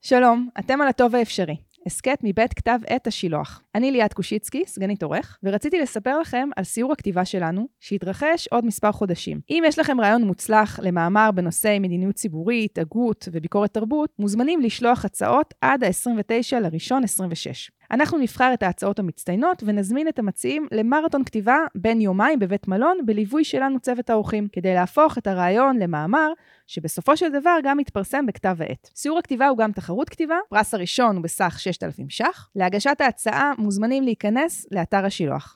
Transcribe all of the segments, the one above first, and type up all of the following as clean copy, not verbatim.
שלום, אתם על הטוב האפשרי. הסקט מבית כתב עת השילוח. אני ליאת קושיצקי, סגנית עורך, ורציתי לספר לכם על סיור הכתיבה שלנו, שהתרחש עוד מספר חודשים. אם יש לכם רעיון מוצלח למאמר בנושאי מדיניות ציבורית, הגות וביקורת תרבות, מוזמנים לשלוח הצעות עד ה-29/1/26. אנחנו נבחר את ההצעות המצטיינות ונזמין את המציעים למרתון כתיבה בין יומיים בבית מלון בליווי שלנו צוות האורחים, כדי להפוך את הרעיון למאמר שבסופו של דבר גם מתפרסם בכתב העת. סיור הכתיבה הוא גם תחרות כתיבה, פרס הראשון הוא בסך 6,000 ש"ח. להגשת ההצעה מוזמנים להיכנס לאתר השילוח.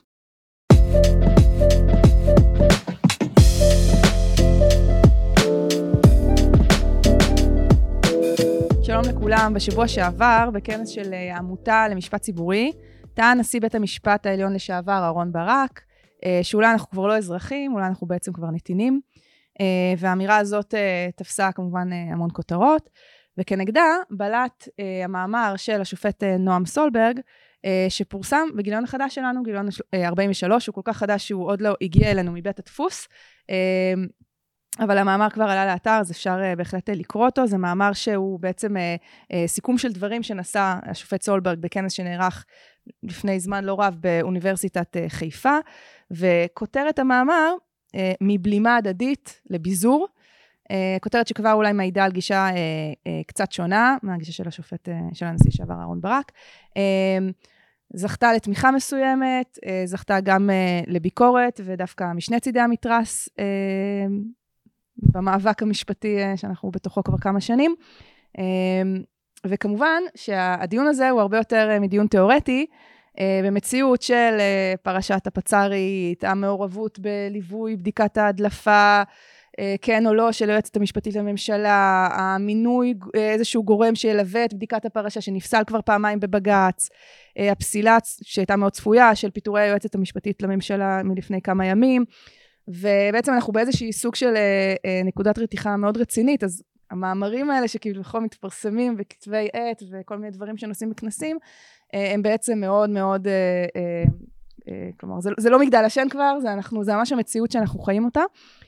שלום לכולם, בשבוע שעבר, בכנס של העמותה למשפט ציבורי, טען נשיא בית המשפט העליון לשעבר אהרון ברק, שאולי אנחנו כבר לא אזרחים, אולי אנחנו בעצם כבר נתינים, והאמירה הזאת תפסה כמובן המון כותרות, וכנגדה בלט המאמר של השופט נועם סולברג, שפורסם בגיליון החדש שלנו, גיליון 43, הוא כל כך חדש שהוא עוד לא הגיע אלינו מבית הדפוס, אבל המאמר כבר עלה לאתר, אז אפשר בהחלט לקרוא אותו. זה מאמר שהוא בעצם סיכום של דברים שנשא השופט סולברג בכנס שנערך לפני זמן לא רב באוניברסיטת חיפה, וכותרת המאמר, מבלימה הדדית לביזור, כותרת שכבר אולי מעידה על גישה קצת שונה, מהגישה של השופט, של הנשיא שעבר אהרון ברק, זכתה לתמיכה מסוימת, זכתה גם לביקורת, ודווקא משני צידי המתרס, במאבק המשפטי שאנחנו בתוכו כבר כמה שנים, וכמובן שהדיון הזה הוא הרבה יותר מדיון תיאורטי, במציאות של פרשת הפצ"רית, המעורבות בליווי בדיקת ההדלפה, כן או לא, של היועצת המשפטית לממשלה, המינוי איזשהו גורם שילווה את בדיקת הפרשה שנפסל כבר פעמיים בבג"ץ, הפסילה שהייתה מאוד צפויה של פיטורי היועצת המשפטית לממשלה מלפני כמה ימים, ובעצם אנחנו באיזושהי סוג של נקודת רתיחה מאוד רצינית, אז המאמרים האלה שכביכול מתפרסמים בכתבי עת וכל מיני דברים שנושאים בכנסים, הם בעצם מאוד מאוד, כלומר, זה לא מגדל השן כבר, זה ממש המציאות שאנחנו חיים אותה.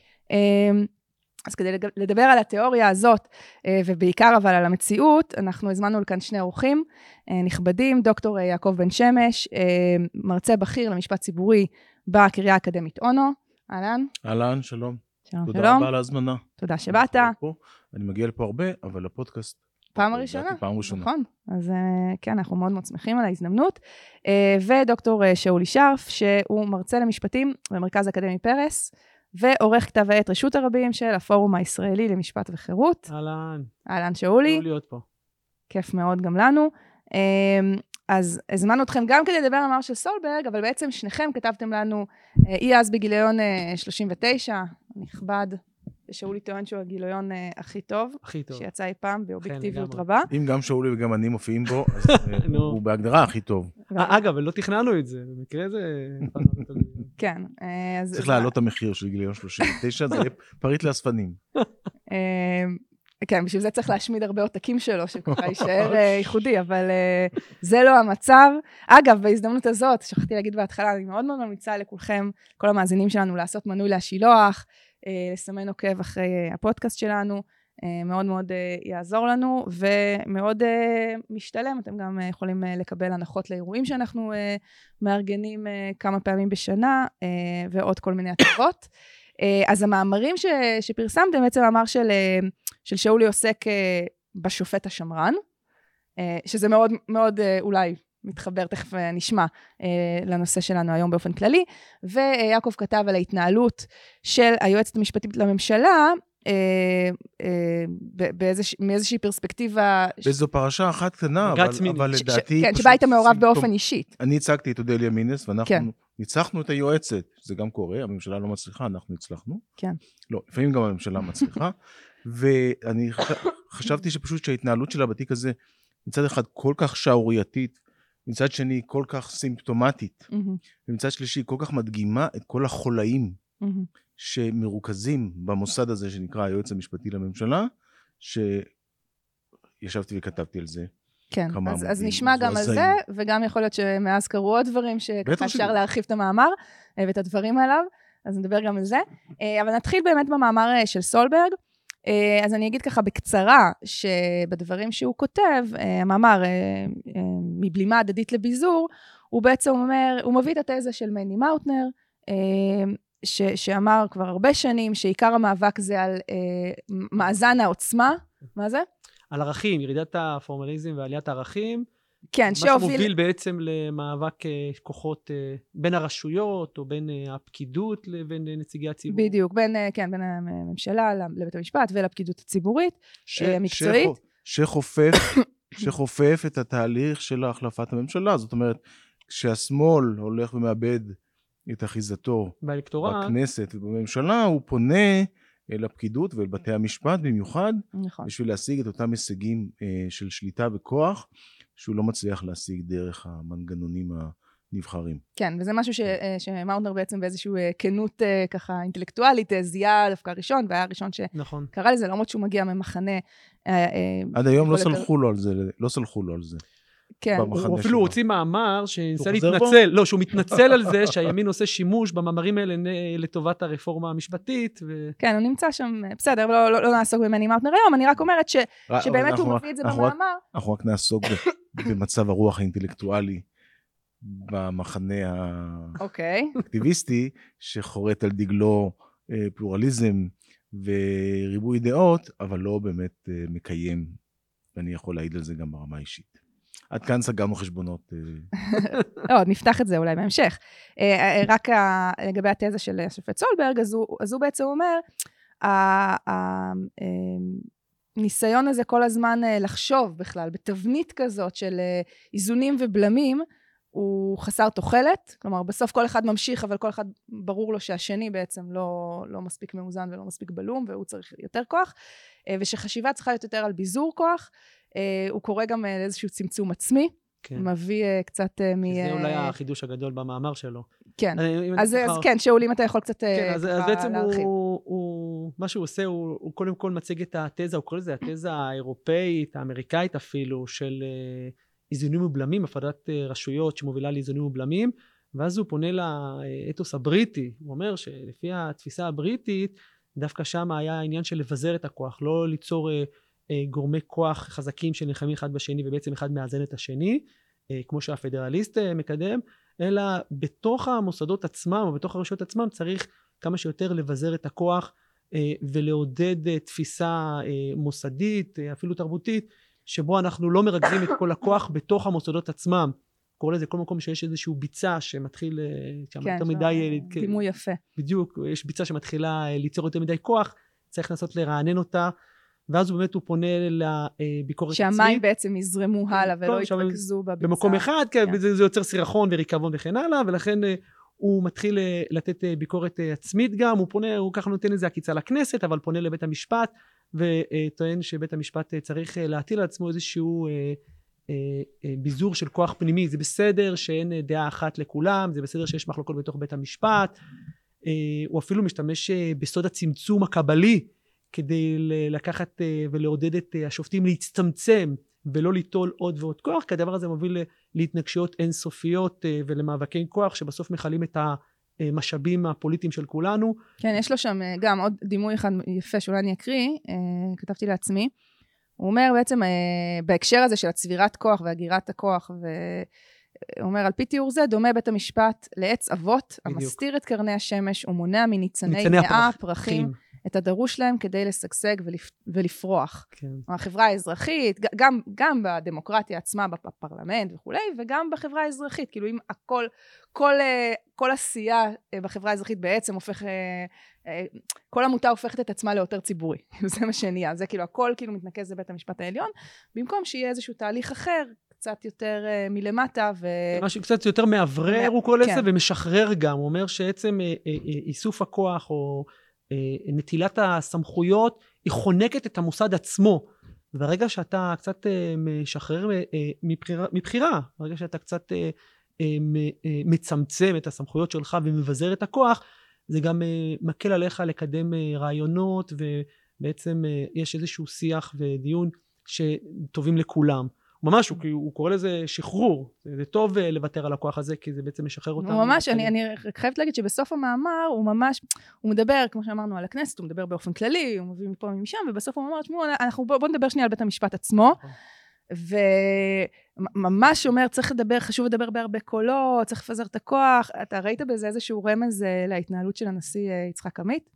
אז כדי לדבר על התיאוריה הזאת, ובעיקר אבל על המציאות, אנחנו הזמנו לכאן שני אורחים נכבדים, דוקטור יעקב בן שמש, מרצה בכיר למשפט ציבורי בקריה האקדמית אונו. אהלן. אהלן, שלום. תודה רבה על ההזמנה. תודה שבאת. אני מגיע לפה הרבה, אבל הפודקאסט... פעם הראשונה. פעם ראשונה. נכון. אז כן, אנחנו מאוד מאוד שמחים על ההזדמנות. ודוקטור שאולי שרף, שהוא מרצה למשפטים במרכז האקדמי פרס, ועורך כתב העת רשות הרבים של הפורום הישראלי למשפט וחירות. אהלן. אהלן שאולי. טוב להיות פה. כיף מאוד גם לנו. אז הזמנו אתכם גם כדי לדבר על המאמר של סולברג, אבל בעצם שניכם כתבתם לנו, אז בגיליון 39, נכבד, שאולי טוען שהוא הגיליון הכי טוב, שיצא אי פעם באובייקטיביות רבה. אם גם שאולי וגם אני מופיעים בו, אז הוא בהגדרה הכי טוב. אגב, לא תכננו את זה, במקרה זה... כן. צריך להעלות את המחיר של גיליון 39, זה פריט לאספנים. כן, בשביל זה צריך להשמיד הרבה עותקים שלו, שככה יישאר ייחודי, אבל זה לא המצב. אגב, בהזדמנות הזאת, שכחתי להגיד בהתחלה, אני מאוד מאוד ממליצה לכולכם, כל המאזינים שלנו, לעשות מנוי להשילוח, לסמן עוקב אחרי הפודקאסט שלנו, מאוד מאוד יעזור לנו, ומאוד משתלם. אתם גם יכולים לקבל הנחות לאירועים שאנחנו מארגנים כמה פעמים בשנה, ועוד כל מיני הטבות. אז המאמרים שפרסמתם, בעצם המאמר של שאולי עוסק בשופט השמרן, שזה מאוד מאוד אולי מתחבר, תכף נשמע לנושא שלנו היום באופן כללי, ויעקב כתב על ההתנהלות של היועצת המשפטית לממשלה, מאיזושהי פרספקטיבה... באיזו פרשה אחת קטנה, אבל לדעתי... כן, שבה היית מעורב באופן אישית. אני הצגתי את אודליה מינס, ואנחנו ניצחנו את היועצת, זה גם קורה, הממשלה לא מצליחה, אנחנו הצלחנו. כן. לא, לפעמים גם הממשלה מצליחה, ואני חשבתי שפשוט שההתנהלות שלה בתיק הזה, מצד אחד כל כך שערורייתית, מצד שני כל כך סימפטומטית, ומצד שלישי כל כך מדגימה את כל החולאים שמרוכזים במוסד הזה שנקרא היועץ המשפטי לממשלה, שישבתי וכתבתי על זה. כן, אז נשמע גם על זה, וגם יכול להיות שמאז קרו עוד דברים שככה אפשר להרחיב את המאמר ואת הדברים עליו, אז נדבר גם על זה. אבל נתחיל באמת במאמר של סולברג, אז אני אגיד ככה בקצרה, שבדברים שהוא כותב, המאמר מבלימה הדדית לביזור, הוא בעצם אומר, הוא מביא את התזה של מני מאוטנר, שאמר כבר הרבה שנים, שעיקר המאבק זה על מאזן העוצמה. מה זה? על ערכים, ירידת הפורמליזם ועליית הערכים. כן, מה שמוביל בעצם למאבק כוחות בין הרשויות, או בין הפקידות לבין נציגי הציבור. בדיוק, בין הממשלה לבית המשפט ולפקידות הציבורית, המקצועית. שחופף את התהליך של החלפת הממשלה. זאת אומרת, כשהשמאל הולך ומאבד את אחיזתו בכנסת ובממשלה, הוא פונה אל הפקידות ואל בתי המשפט במיוחד, נכון. בשביל להשיג את אותם הישגים של שליטה וכוח, שהוא לא מצליח להשיג דרך המנגנונים הנבחרים. כן, וזה משהו שמאוטנר בעצם באיזושהי כנות ככה אינטלקטואלית, זיהה דווקא ראשון, והיה הראשון שקרא לזה, למרות שהוא מגיע ממחנה. עד היום לא סלחו לו על זה. כן. הוא אפילו הוציא מאמר שניסה להתנצל, לא, שהוא מתנצל על זה שהימין עושה שימוש במאמרים האלה לטובת הרפורמה המשפטית. כן, הוא נמצא שם, בסדר, לא נעסוק במני מאוטנר היום, אני רק אומרת שבאמת הוא מביא את זה במאמר. אנחנו רק נעסוק במצב הרוח האינטלקטואלי במחנה האקטיביסטי, שחורט על דגלו פלורליזם וריבוי דעות, אבל לא באמת מקיים, ואני יכול להעיד על זה גם ברמה האישית. עד כאן סגרנו חשבונות. לא, נפתח את זה אולי בהמשך. רק לגבי התזה של השופט סולברג, אז הוא בעצם אומר, הניסיון הזה כל הזמן לחשוב בכלל, בתבנית כזאת של איזונים ובלמים, הוא חסר תוחלת, כלומר בסוף כל אחד ממשיך, אבל כל אחד ברור לו שהשני בעצם לא מספיק מאוזן ולא מספיק בלום, והוא צריך יותר כוח, ושחשיבה צריכה להיות יותר על ביזור כוח, הוא קורא גם לאיזשהו צמצום עצמי, מביא קצת זה אולי החידוש הגדול במאמר שלו. כן, אז כן, שאול, אם אתה יכול קצת להרחיב. אז בעצם מה שהוא עושה, הוא קודם כל מציג את התזה, הוא קורא לזה התזה האירופאית, האמריקאית אפילו, של איזונים ובלמים, הפרדת רשויות שמובילה לאיזונים ובלמים, ואז הוא פונה לאתוס הבריטי, הוא אומר שלפי התפיסה הבריטית, דווקא שם היה העניין של לבזר את הכוח, לא ליצור גורמי כוח חזקים שנלחמים אחד בשני ובעצם אחד מאזן את השני, כמו שהפדרליסט מקדם, אלא בתוך המוסדות עצמם או בתוך הרשויות עצמם צריך כמה שיותר לבזר את הכוח ולעודד תפיסה מוסדית, אפילו תרבותית, שבו אנחנו לא מרכזים את כל הכוח בתוך המוסדות עצמם. קורא לזה כל מקום שיש איזשהו ביצה שמתחיל יותר מדי... דימוי יפה. בדיוק, יש ביצה שמתחילה ליצור יותר מדי כוח, צריך לנסות לרענן אותה, ואז באמת הוא פונה לביקורת עצמית. שהמים בעצם יזרמו הלאה ולא יתרכזו בביצה. במקום אחד, זה יוצר סירחון וריקבון וכן הלאה, ולכן הוא מתחיל לתת ביקורת עצמית גם, הוא פונה, הוא ככה נותן איזה עקיצה לכנסת, אבל פונה לבית המשפט, וטוען שבית המשפט צריך להטיל על עצמו איזשהו ביזור של כוח פנימי. זה בסדר שאין דעה אחת לכולם, זה בסדר שיש מחלוקות בתוך בית המשפט, הוא אפילו משתמש בסוד הצמצום הקבלי, כדי לקחת ולעודד את השופטים להצטמצם ולא ליטול עוד ועוד כוח, כי הדבר הזה מוביל להתנגשויות אינסופיות ולמאבקי כוח שבסוף מכלים את המשאבים הפוליטיים של כולנו. כן, יש לו שם גם עוד דימוי אחד יפה שאולי אני אקריא, כתבתי לעצמי. הוא אומר בעצם בהקשר הזה של הצבירת כוח והגירת הכוח, הוא אומר על פי תיאור זה דומה בית המשפט לעץ אבות המסתיר את קרני השמש ומונע מניצני מאה פרחים את הדרוש להם כדי לשגשג ולפרוח. כן. החברה האזרחית, גם בדמוקרטיה עצמה, בפרלמנט וכו', וגם בחברה האזרחית, כאילו אם כל עשייה בחברה האזרחית בעצם הופך, כל עמותה הופכת את עצמה ליותר ציבורי. זה מה שנהיה, זה כאילו הכל כאילו מתנקז לבית המשפט העליון, במקום שיהיה איזשהו תהליך אחר, קצת יותר מלמטה משהו קצת יותר מעברר הוא קורא לזה, ומשחרר גם. הוא אומר שעצם איסוף הכוח או נטילת הסמכויות היא חונקת את המוסד עצמו, וברגע שאתה קצת משחרר מבחירה, ברגע שאתה קצת מצמצם את הסמכויות שלך ומבזר את הכוח, זה גם מקל עליך לקדם רעיונות, ובעצם יש איזשהו שיח ודיון שטובים לכולם. ממש, הוא קורא לזה שחרור, זה טוב לוותר על הכוח הזה, כי זה בעצם משחרר אותנו. ממש, אני חייבת להגיד שבסוף המאמר הוא ממש, הוא מדבר, כמו שאמרנו, על הכנסת, הוא מדבר באופן כללי, הוא מביא מפה ומשם, ובסוף הוא אומר, בוא נדבר שנייה על בית המשפט עצמו, וממש אומר, צריך לדבר, חשוב לדבר בהרבה קולות, צריך לפזר את הכוח. אתה ראית בזה איזשהו רמז להתנהלות של הנשיא יצחק עמית?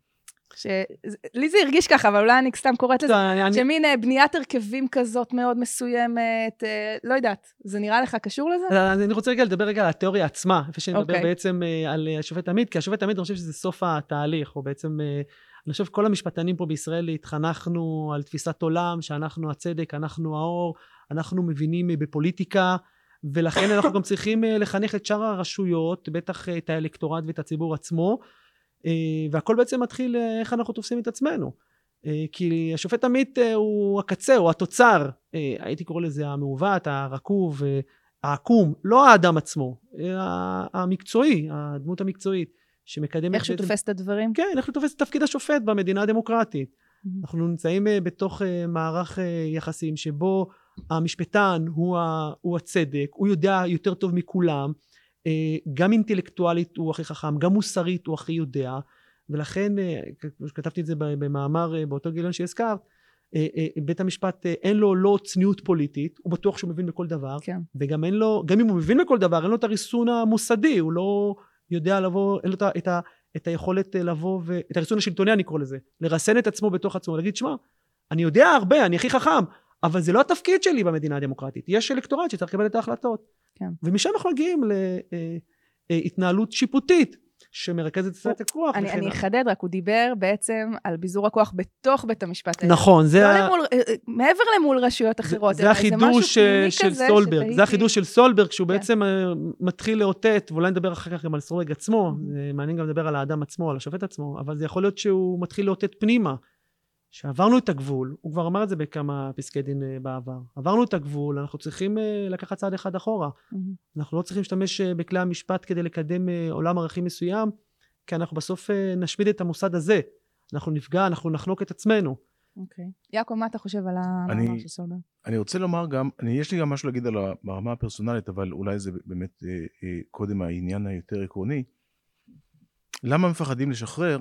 לי זה הרגיש ככה, אבל אולי אני סתם קוראת לזה, שמין בניית הרכבים כזאת מאוד מסוימת, לא יודעת, זה נראה לך קשור לזה? אני רוצה לדבר רגע על התיאוריה עצמה, איפה שאני מדבר בעצם על השופט עמית, כי השופט עמית אני חושב שזה סוף התהליך, או בעצם, אני חושב כל המשפטנים פה בישראל התחנכנו על תפיסת עולם, שאנחנו הצדק, אנחנו האור, אנחנו מבינים בפוליטיקה, ולכן אנחנו גם צריכים לחנך את שאר הרשויות, בטח את האלקטורט ואת הציבור עצמו, והכל בעצם מתחיל איך אנחנו תופסים את עצמנו. כי השופט עמית הוא הקצה, הוא התוצר, הייתי קורא לזה המעוות, הרקוב, העקום, לא האדם עצמו, המקצועי, הדמות המקצועית, שמקדמת... איך שתופס את הדברים? כן, איך שתופס את תפקיד השופט במדינה הדמוקרטית. אנחנו נמצאים בתוך מערך יחסים שבו המשפטן הוא הצדק, הוא יודע יותר טוב מכולם, גם אינטלקטואלית הוא הכי חכם, גם מוסרית הוא הכי יודע, ולכן, כתבתי את זה במאמר באותו גיליון שהזכרת, בית המשפט אין לו לא צניעות פוליטית, הוא בטוח שהוא מבין בכל דבר, כן. וגם אין לו, גם אם הוא מבין בכל דבר, אין לו את הריסון המוסדי, הוא לא יודע לבוא, אין לו את היכולת לבוא, את הריסון השלטוני אני קורא לזה, לרסן את עצמו בתוך עצמו, להגיד, שמה, אני יודע הרבה, אני הכי חכם, אבל זה לא התפקיד שלי במדינה הדמוקרטית, יש אלקטורט שצריך לקבל את ההחלטות. כן. ומשם אנחנו מגיעים להתנהלות שיפוטית, שמרכזת את סביבת הכוח. אני אחדד, רק הוא דיבר בעצם על ביזור הכוח בתוך בית המשפט. נכון, זה... מעבר למול רשויות אחרות. זה החידוש של סולברג, זה החידוש של סולברג, שהוא בעצם מתחיל לאותת, ואולי נדבר אחר כך גם על סולברג עצמו, מעניין גם לדבר על האדם עצמו, על השופט עצמו, אבל זה יכול להיות שהוא מתחיל לאותת פנימה, שעברנו את הגבול, הוא כבר אמר את זה בכמה פסקי דין בעבר, עברנו את הגבול, אנחנו צריכים לקחת צעד אחד אחורה, אנחנו לא צריכים להשתמש בכלי המשפט כדי לקדם עולם ערכים מסוים, כי אנחנו בסוף נשמיד את המוסד הזה, אנחנו נפגע, אנחנו נחנוק את עצמנו. אוקיי. יעקב, מה אתה חושב על המאמר של סולברג? אני רוצה לומר גם, יש לי גם משהו להגיד על הרמה הפרסונלית, אבל אולי זה באמת קודם העניין היותר עקרוני. למה מפחדים לשחרר?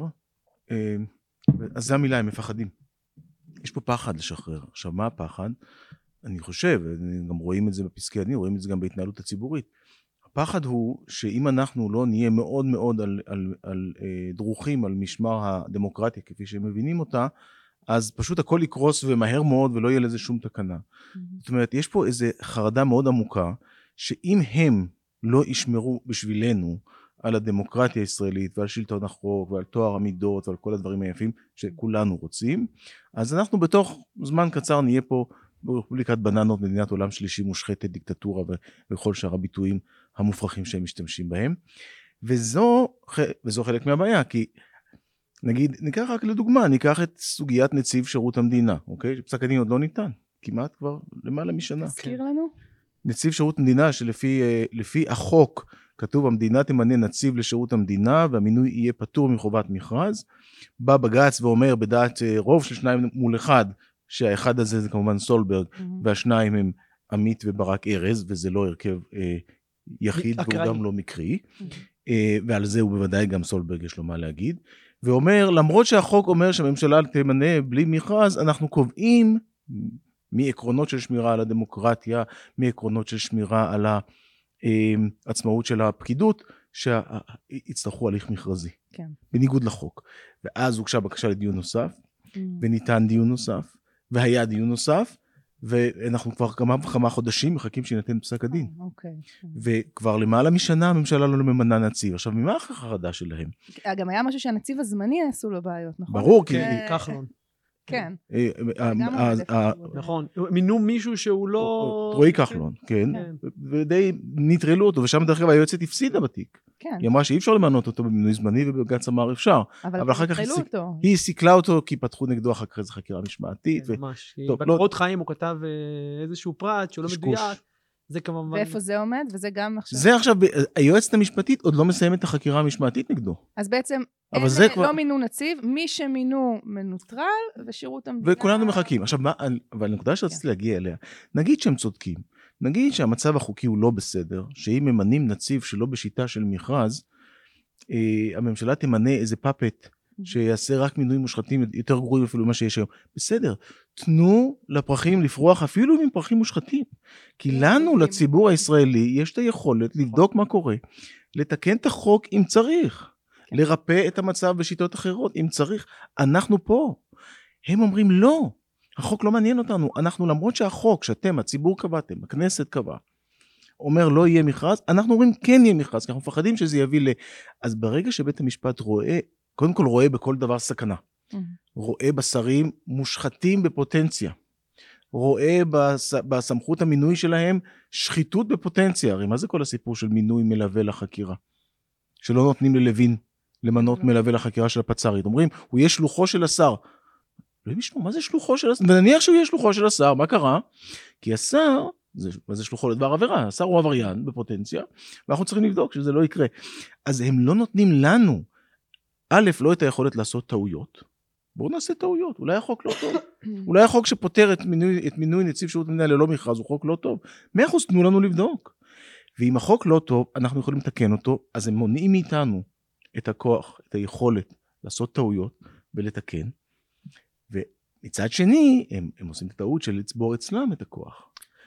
אז זה המילה, הם מפחדים. יש פה פחד לשחרר. עכשיו, מה הפחד? אני חושב, גם רואים את זה בפסקי הדין, רואים את זה גם בהתנהלות הציבורית. הפחד הוא שאם אנחנו לא נהיה מאוד מאוד על דרוכים, על משמר הדמוקרטיה, כפי שהם מבינים אותה, אז פשוט הכל יקרוס ומהר מאוד ולא יהיה לזה שום תקנה. זאת אומרת, יש פה איזו חרדה מאוד עמוקה, שאם הם לא ישמרו בשבילנו, על הדמוקרטיה הישראלית ועל שלטון החוק ועל תואר המידות ועל כל הדברים היפים שכולנו רוצים, אז אנחנו בתוך זמן קצר נהיה פה ברפובליקת בננות, מדינת עולם שלישי מושחתת, דיקטטורה וכל שאר הביטויים המופרכים שהם משתמשים בהם. וזו חלק מהבעיה, כי נגיד, ניקח רק לדוגמה, ניקח את סוגיית נציב שירות המדינה, אוקיי? פסק הדין עוד לא ניתן, כמעט כבר למעלה משנה. תזכיר לנו? נציב שירות המדינה שלפי החוק, כתוב המדינה תמנה נציב לשירות המדינה והמינוי יהיה פטור מחובת מכרז, בא בג"ץ ואומר בדעת רוב של 2 מול 1, שהאחד הזה זה כמובן סולברג והשניים הם עמית וברק ארז, וזה לא הרכב יחיד והוא גם לא מקרי, ועל זה הוא בוודאי גם סולברג יש לו מה להגיד, ואומר למרות שהחוק אומר שהממשלה תמנה בלי מכרז, אנחנו קובעים מעקרונות של שמירה על הדמוקרטיה, מעקרונות של שמירה על העצמאות של הפקידות, שיצטרכו הליך מכרזי, כן. בניגוד לחוק. ואז הוגשה בקשה לדיון נוסף, וניתן דיון נוסף, והיה דיון נוסף, ואנחנו כבר כמה חודשים מחכים שינתן פסק הדין. אוקיי. וכבר למעלה משנה הממשלה לא ממנה נציב. עכשיו, ממה החרדה שלהם? גם היה משהו שהנציב הזמני עשו לו בעיות, נכון? ברור, כי... כחלון. כן. נכון, מינו מישהו שהוא לא... רועי כחלון, כן. ודי נטרלו אותו, ושם דרך אגב היועצת הפסידה בתיק. היא אמרה שאי אפשר למנות אותו במינוי זמני, ובג"ץ אמר אפשר. אבל אחר כך היא סיכלה אותו, כי פתחו נגדו אחר כך איזו חקירה משמעתית. ממש. בקורות חיים הוא כתב איזשהו פרט שהוא לא מדויק. זה כמובן... ואיפה זה עומד? וזה גם עכשיו... זה עכשיו, היועצת המשפטית עוד לא מסיימת את החקירה המשמעתית נגדו. אז בעצם לא מינו נציב, מי שמינו מנוטרל ושירות המדינה... וכולנו מחכים. עכשיו, אבל הנקודה שרציתי להגיע אליה, נגיד שהם צודקים, נגיד שהמצב החוקי הוא לא בסדר, שאם ממנים נציב שלא בשיטה של מכרז, הממשלה תמנה איזה פאפט, שיעשה רק מינויים מושחתים יותר גרועים אפילו ממה שיש היום. בסדר, תנו לפרחים לפרוח אפילו עם פרחים מושחתים. כי לנו, לציבור הישראלי, יש את היכולת לבדוק מה קורה, לתקן את החוק אם צריך, לרפא את המצב בשיטות אחרות אם צריך. אנחנו פה. הם אומרים לא, החוק לא מעניין אותנו. אנחנו למרות שהחוק שאתם, הציבור קבעתם, הכנסת קבע, אומר לא יהיה מכרז, אנחנו אומרים כן יהיה מכרז, כי אנחנו מפחדים שזה יביא אז ברגע שבית המשפט רואה, קודם כל רואה בכל דבר סכנה. רואה בשרים מושחתים בפוטנציה. רואה בסמכות המינוי שלהם שחיתות בפוטנציה. הרי מה זה כל הסיפור של מינוי מלווה לחקירה? שלא נותנים ללוין למנות מלווה לחקירה של הפצ"רית. אומרים, הוא יהיה שלוחו של השר. לא ישמעו, מה זה שלוחו של השר? ונניח שהוא יהיה שלוחו של השר, מה קרה? כי השר, מה זה שלוחו לדבר עבירה? השר הוא עבריין בפוטנציה, ואנחנו צריכים לבדוק שזה לא יקרה. אז הם לא נותנים לנו, א', לא את היכולת לעשות טעויות. בואו נעשה טעויות, אולי החוק לא טוב. אולי החוק שפותר את מינוי נציב שירות המדינה ללא מכרז, הוא חוק לא טוב. 100% תנו לנו לבדוק. ואם החוק לא טוב, אנחנו יכולים לתקן אותו, אז הם מונעים מאיתנו את הכוח, את היכולת לעשות טעויות ולתקן. ומצד שני, הם עושים את הטעות של לצבור אצלם את הכוח.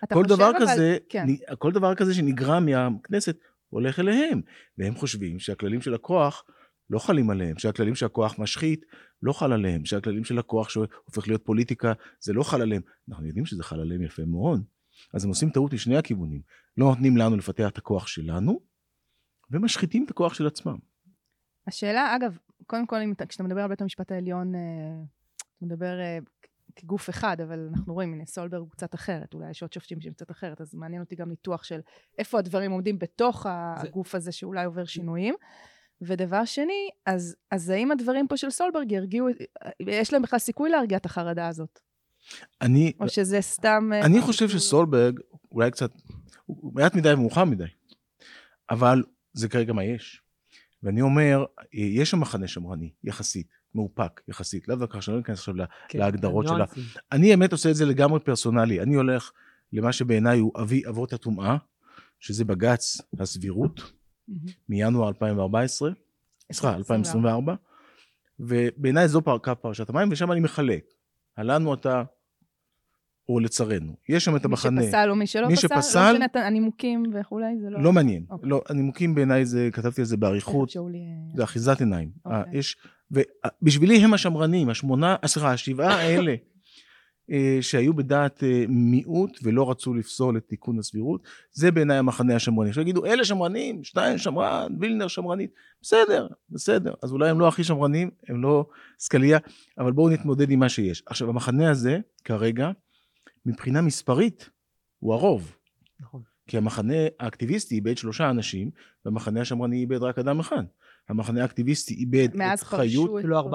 כל דבר כזה שנגרם מהכנסת הולך אליהם, והם חושבים שהכללים של הכוח לא חלים עליהם, שהכללים של הכוח משחית לא חל עליהם, שהכללים של הכוח שהופך להיות פוליטיקה זה לא חל עליהם. אנחנו יודעים שזה חל עליהם יפה מאוד. אז הם עושים טעות לשני הכיוונים. לא נותנים לנו לפתח את הכוח שלנו, ומשחיתים את הכוח של עצמם. השאלה, אגב, קודם כל, כשאתה מדבר על בית המשפט העליון, אתה מדבר כגוף אחד, אבל אנחנו רואים, הנה, סולברג הוא קצת אחרת, אולי יש עוד שופטים שהם קצת אחרת, אז מעניין אותי גם ניתוח של איפה הדברים עומדים בתוך הגוף הזה שאולי עובר שינויים. ודבר שני, אז האם הדברים פה של סולברג ירגיעו, יש להם בכלל סיכוי להרגיע את החרדה הזאת? או שזה סתם... אני חושב שסולברג, אולי קצת, הוא מעט מדי ומאוחר מדי, אבל זה כרגע מה יש. ואני אומר, יש שם מחנה שמרני, יחסית, מאופק, יחסית, לאו דווקא שאני לא אכנס עכשיו להגדרות שלה. אני באמת עושה את זה לגמרי פרסונלי, אני הולך למה שבעיניי הוא אבי אבות הטומאה, שזה בג"ץ הסבירות, מינואר 2014, 2024, ובעיניי זו פרשת המים, ושם אני מחלק, עלינו אתה, או לצרנו. יש שם את המחנה. מי שפסל או מי שלא פסל, לא שנת הנימוקים וכולי, זה לא... לא מעניין. לא, הנימוקים בעיניי זה, כתבתי על זה בעריכות, זה אחיזת עיניים. ובשבילי הם השמרנים, השבעה האלה, שהיו בדעת מיעוט ולא רצו לפסול את תיקון הסבירות, זה בעיניי המחנה השמרני. שיגידו, אלה שמרנים, שטיין שמרן, וילנר שמרנית, בסדר. אז אולי הם לא הכי שמרנים, הם לא סקליה, אבל בואו נתמודד עם מה שיש. עכשיו, המחנה הזה, כרגע, מבחינה מספרית, הוא הרוב. נכון. כי המחנה האקטיביסטי איבד 3 אנשים, והמחנה השמרני איבד רק אדם אחד. המחנה האקטיביסטי איבד את חיות,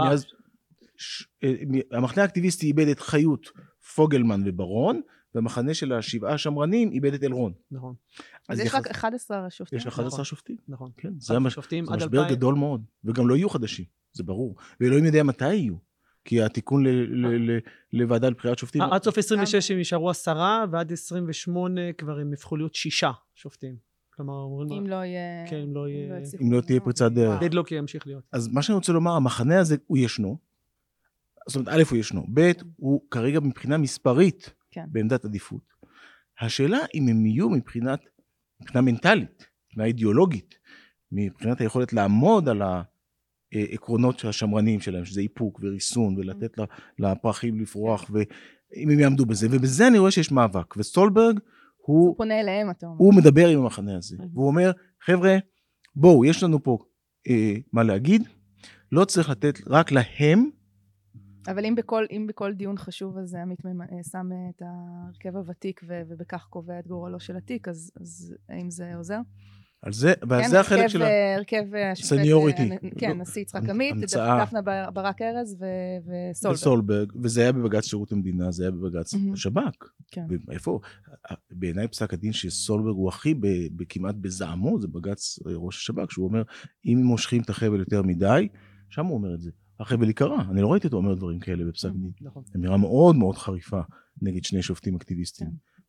המחנה האקטיביסטי איבד את חיות פוגלמן וברון, והמחנה של 7 שמרנים איבד את אלרון. נכון. אז יש רק 11 שופטים. יש 11 שופטים. נכון. כן, זה משבר גדול מאוד, וגם לא יהיו חדשים, זה ברור. ואלוהים יודע מתי יהיו, כי התיקון לוועדה לבחירת שופטים... עד סוף 26 הם יישארו 10, ועד 28 כבר הם הפכו להיות 6 שופטים. כלומר, אם לא יהיה... כן, אם לא יהיה... אם לא תהיה פריצת דרך. דדלוק ימשיך להיות. אז מה שאני רוצה לומר, המחנה הזה הוא ישנו, זאת אומרת, א' הוא ישנו, ב' הוא כרגע מבחינה מספרית, בעמדת עדיפות. השאלה אם הם יהיו מבחינה מנטלית, מבחינה אידיאולוגית, מבחינת היכולת לעמוד על העקרונות השמרניים שלהם, שזה איפוק וריסון, ולתת לפרחים לפרוח, ואם הם יעמדו בזה, ובזה אני רואה שיש מאבק, וסטולברג הוא פונה אליהם, אתה אומר. הוא מדבר עם המחנה הזה, והוא אומר, חבר'ה, בואו, יש לנו פה מה להגיד, לא צריך לתת רק להם, אבל אם בכל דיון חשוב הזה עמית שם את ההרכב הוותיק ובכך קובע את גורלו של התיק, אז האם זה עוזר? על זה, ועל זה החלק של סניוריטי. כן, נשיא יצחק עמית, דפנה ברק ארז וסולברג. וזה היה בבג"ץ שירות המדינה, זה היה בבג"ץ השב"כ. ואיפה? בעיניי פסק הדין שסולברג הוא הכי כמעט בזעמו, זה בג"ץ ראש השב"כ, שהוא אומר, אם מושכים את החבל יותר מדי, שם הוא אומר את זה. החבל יקרה, אני לא ראיתי אותו אומר דברים כאלה בפסק דין. אמירה מאוד מאוד חריפה נגד 2 שופטים אקטיביסטים.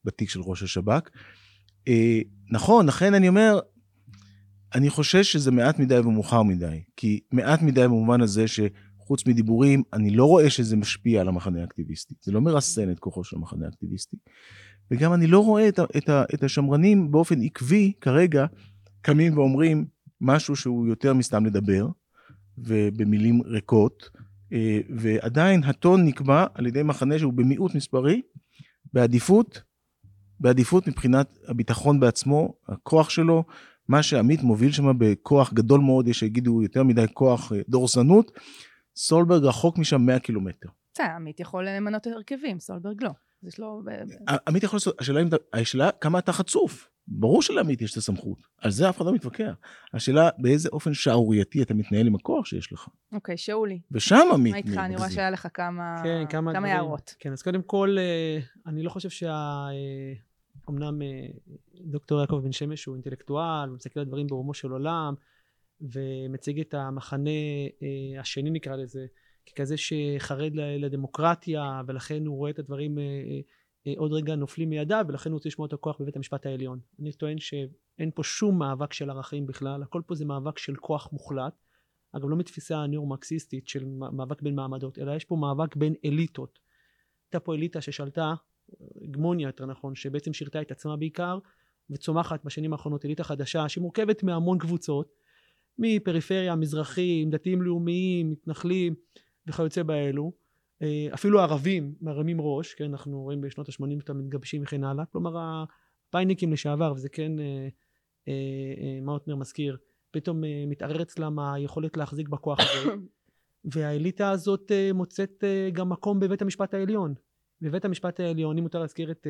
בתיק של ראש השב"כ. נכון, לכן אני אומר, אני חושש שזה מעט מדי ומאוחר מדי, כי מעט מדי במובן הזה שחוץ מדיבורים, אני לא רואה שזה משפיע על המחנה האקטיביסטי, זה לא מרסן את כוחו של המחנה האקטיביסטי, וגם אני לא רואה את השמרנים באופן עקבי כרגע, קמים ואומרים משהו שהוא יותר מסתם לדבר, ובמילים ריקות, ועדיין הטון נקבע על ידי מחנה שהוא במיעוט מספרי, בעדיפות מבחינת הביטחון בעצמו, הכוח שלו, מה שעמית מוביל שם בכוח גדול מאוד, יש שיגידו יותר מדי כוח דורסנות, סולברג רחוק משם 100 קילומטר. עמית יכול למנות הרכבים, סולברג לא. עמית יכול לעשות, השאלה כמה אתה חצוף, ברור שלעמית יש את הסמכות, על זה אף אחד לא מתווכח. השאלה באיזה אופן שערורייתי אתה מתנהל עם הכוח שיש לך. אוקיי, שאולי. ושם עמית. מה איתך? אני רואה שהיה לך כמה הערות. כן, אז קודם כל, אני לא חושב אמנם דוקטור יעקב בן שמש הוא אינטלקטואל, ומסתכל על דברים ברומו של עולם, ומציג את המחנה השני נקרא לזה, ככזה שחרד לדמוקרטיה, ולכן הוא רואה את הדברים עוד רגע נופלים מידיו, ולכן הוא רוצה לשמוע את הכוח בבית המשפט העליון. אני טוען שאין פה שום מאבק של ערכים בכלל, הכל פה זה מאבק של כוח מוחלט, אגב לא מתפיסה ניאו-מרקסיסטית של מאבק בין מעמדות, אלא יש פה מאבק בין אליטות. הייתה פה אליטה ששלטה, הגמוניה יותר נכון, שבעצם שירתה את עצמה בעיקר, וצומחת בשנים האחרונות אליטה חדשה, שמורכבת מהמון קבוצות, מפריפריה, מזרחים, דתיים לאומיים, מתנחלים וכיוצא באלו, אפילו ערבים מרימים ראש, כן, אנחנו רואים בשנות ה-80 את המתגבשים וכן הלאה, כלומר הפייניקים לשעבר, וזה כן, מה אותנר מזכיר, פתאום מתערער אצלם היכולת להחזיק בכוח הזה, והאליטה הזאת מוצאת גם מקום בבית המשפט העליון. בבית המשפט העליון, אם מותר להזכיר את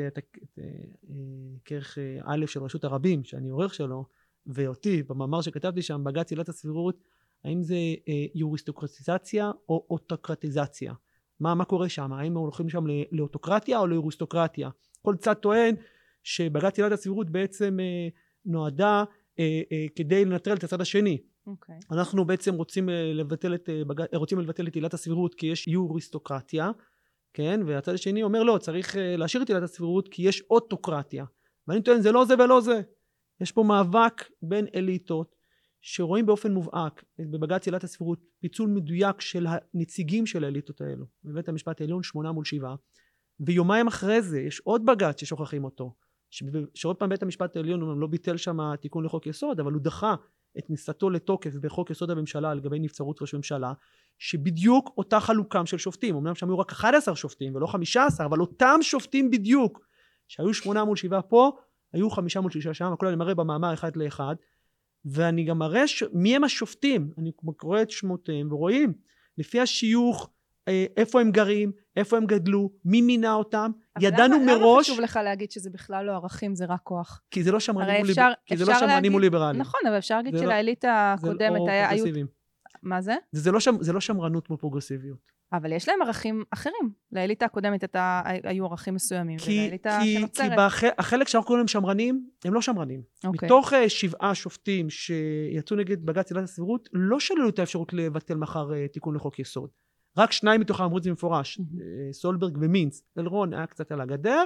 כרך א' של רשות הרבים, שאני עורך שלו, ואותי, במאמר שכתבתי שם, בג"ץ עילת הסבירות, האם זה יוריסטוקרטיזציה או אוטוקרטיזציה? מה קורה שם? האם הולכים שם לאוטוקרטיה או ליוריסטוקרטיה? כל צד טוען שבג"ץ עילת הסבירות בעצם נועדה כדי לנטרל את הצד השני. Okay. אנחנו בעצם רוצים לבטל את עילת הסבירות כי יש יוריסטוקרטיה, כן? והצד השני אומר לא, צריך להשאיר את עילת הסבירות כי יש אוטוקרטיה. ואני טוען זה לא זה ולא זה. יש פה מאבק בין אליטות שרואים באופן מובהק בבג"ץ עילת הסבירות פיצול מדויק של הנציגים של האליטות האלו. בבית המשפט העליון 8-7, ויומיים אחרי זה יש עוד בג"ץ ששוכחים אותו, שעוד פעם בית המשפט העליון הוא לא ביטל שם תיקון לחוק יסוד, אבל הוא דחה את כניסתו לתוקף בחוק יסוד הממשלה לגבי נבצרות ראש ממשלה, שבדיוק אותה חלוקם של שופטים, אמנם שם היו רק 11 שופטים ולא 15, אבל אותם שופטים בדיוק, שהיו 8-7 פה, היו 5-6 שם, הכל אני מראה במאמר 1-1, ואני גם מראה מי הם השופטים, אני קורא את שמותיהם ורואים, לפי השיוך, איפה הם גרים, איפה הם גדלו, מי מינה אותם, ידענו מראש. למה חשוב לך להגיד שזה בכלל לא ערכים, זה רק כוח? כי זה לא שמרנים וליברלים. נכון, אבל אפשר להגיד שלאליטה הקודמת היו... מה זה? זה לא שמרנות כמו פרוגרסיביות. אבל יש להם ערכים אחרים. לאליטה הקודמת היו ערכים מסוימים. כי החלק שאנחנו קוראים להם שמרנים, הם לא שמרנים. מתוך 7 שופטים שיצאו נגד בג"ץ עילת הסבירות, לא שללו את האפשרות לבטל מחר תיקון לחוק יסוד. רק 2 מתוכם אמרו את זה במפורש, סולברג ומינץ. אלרון היה קצת על הגדר,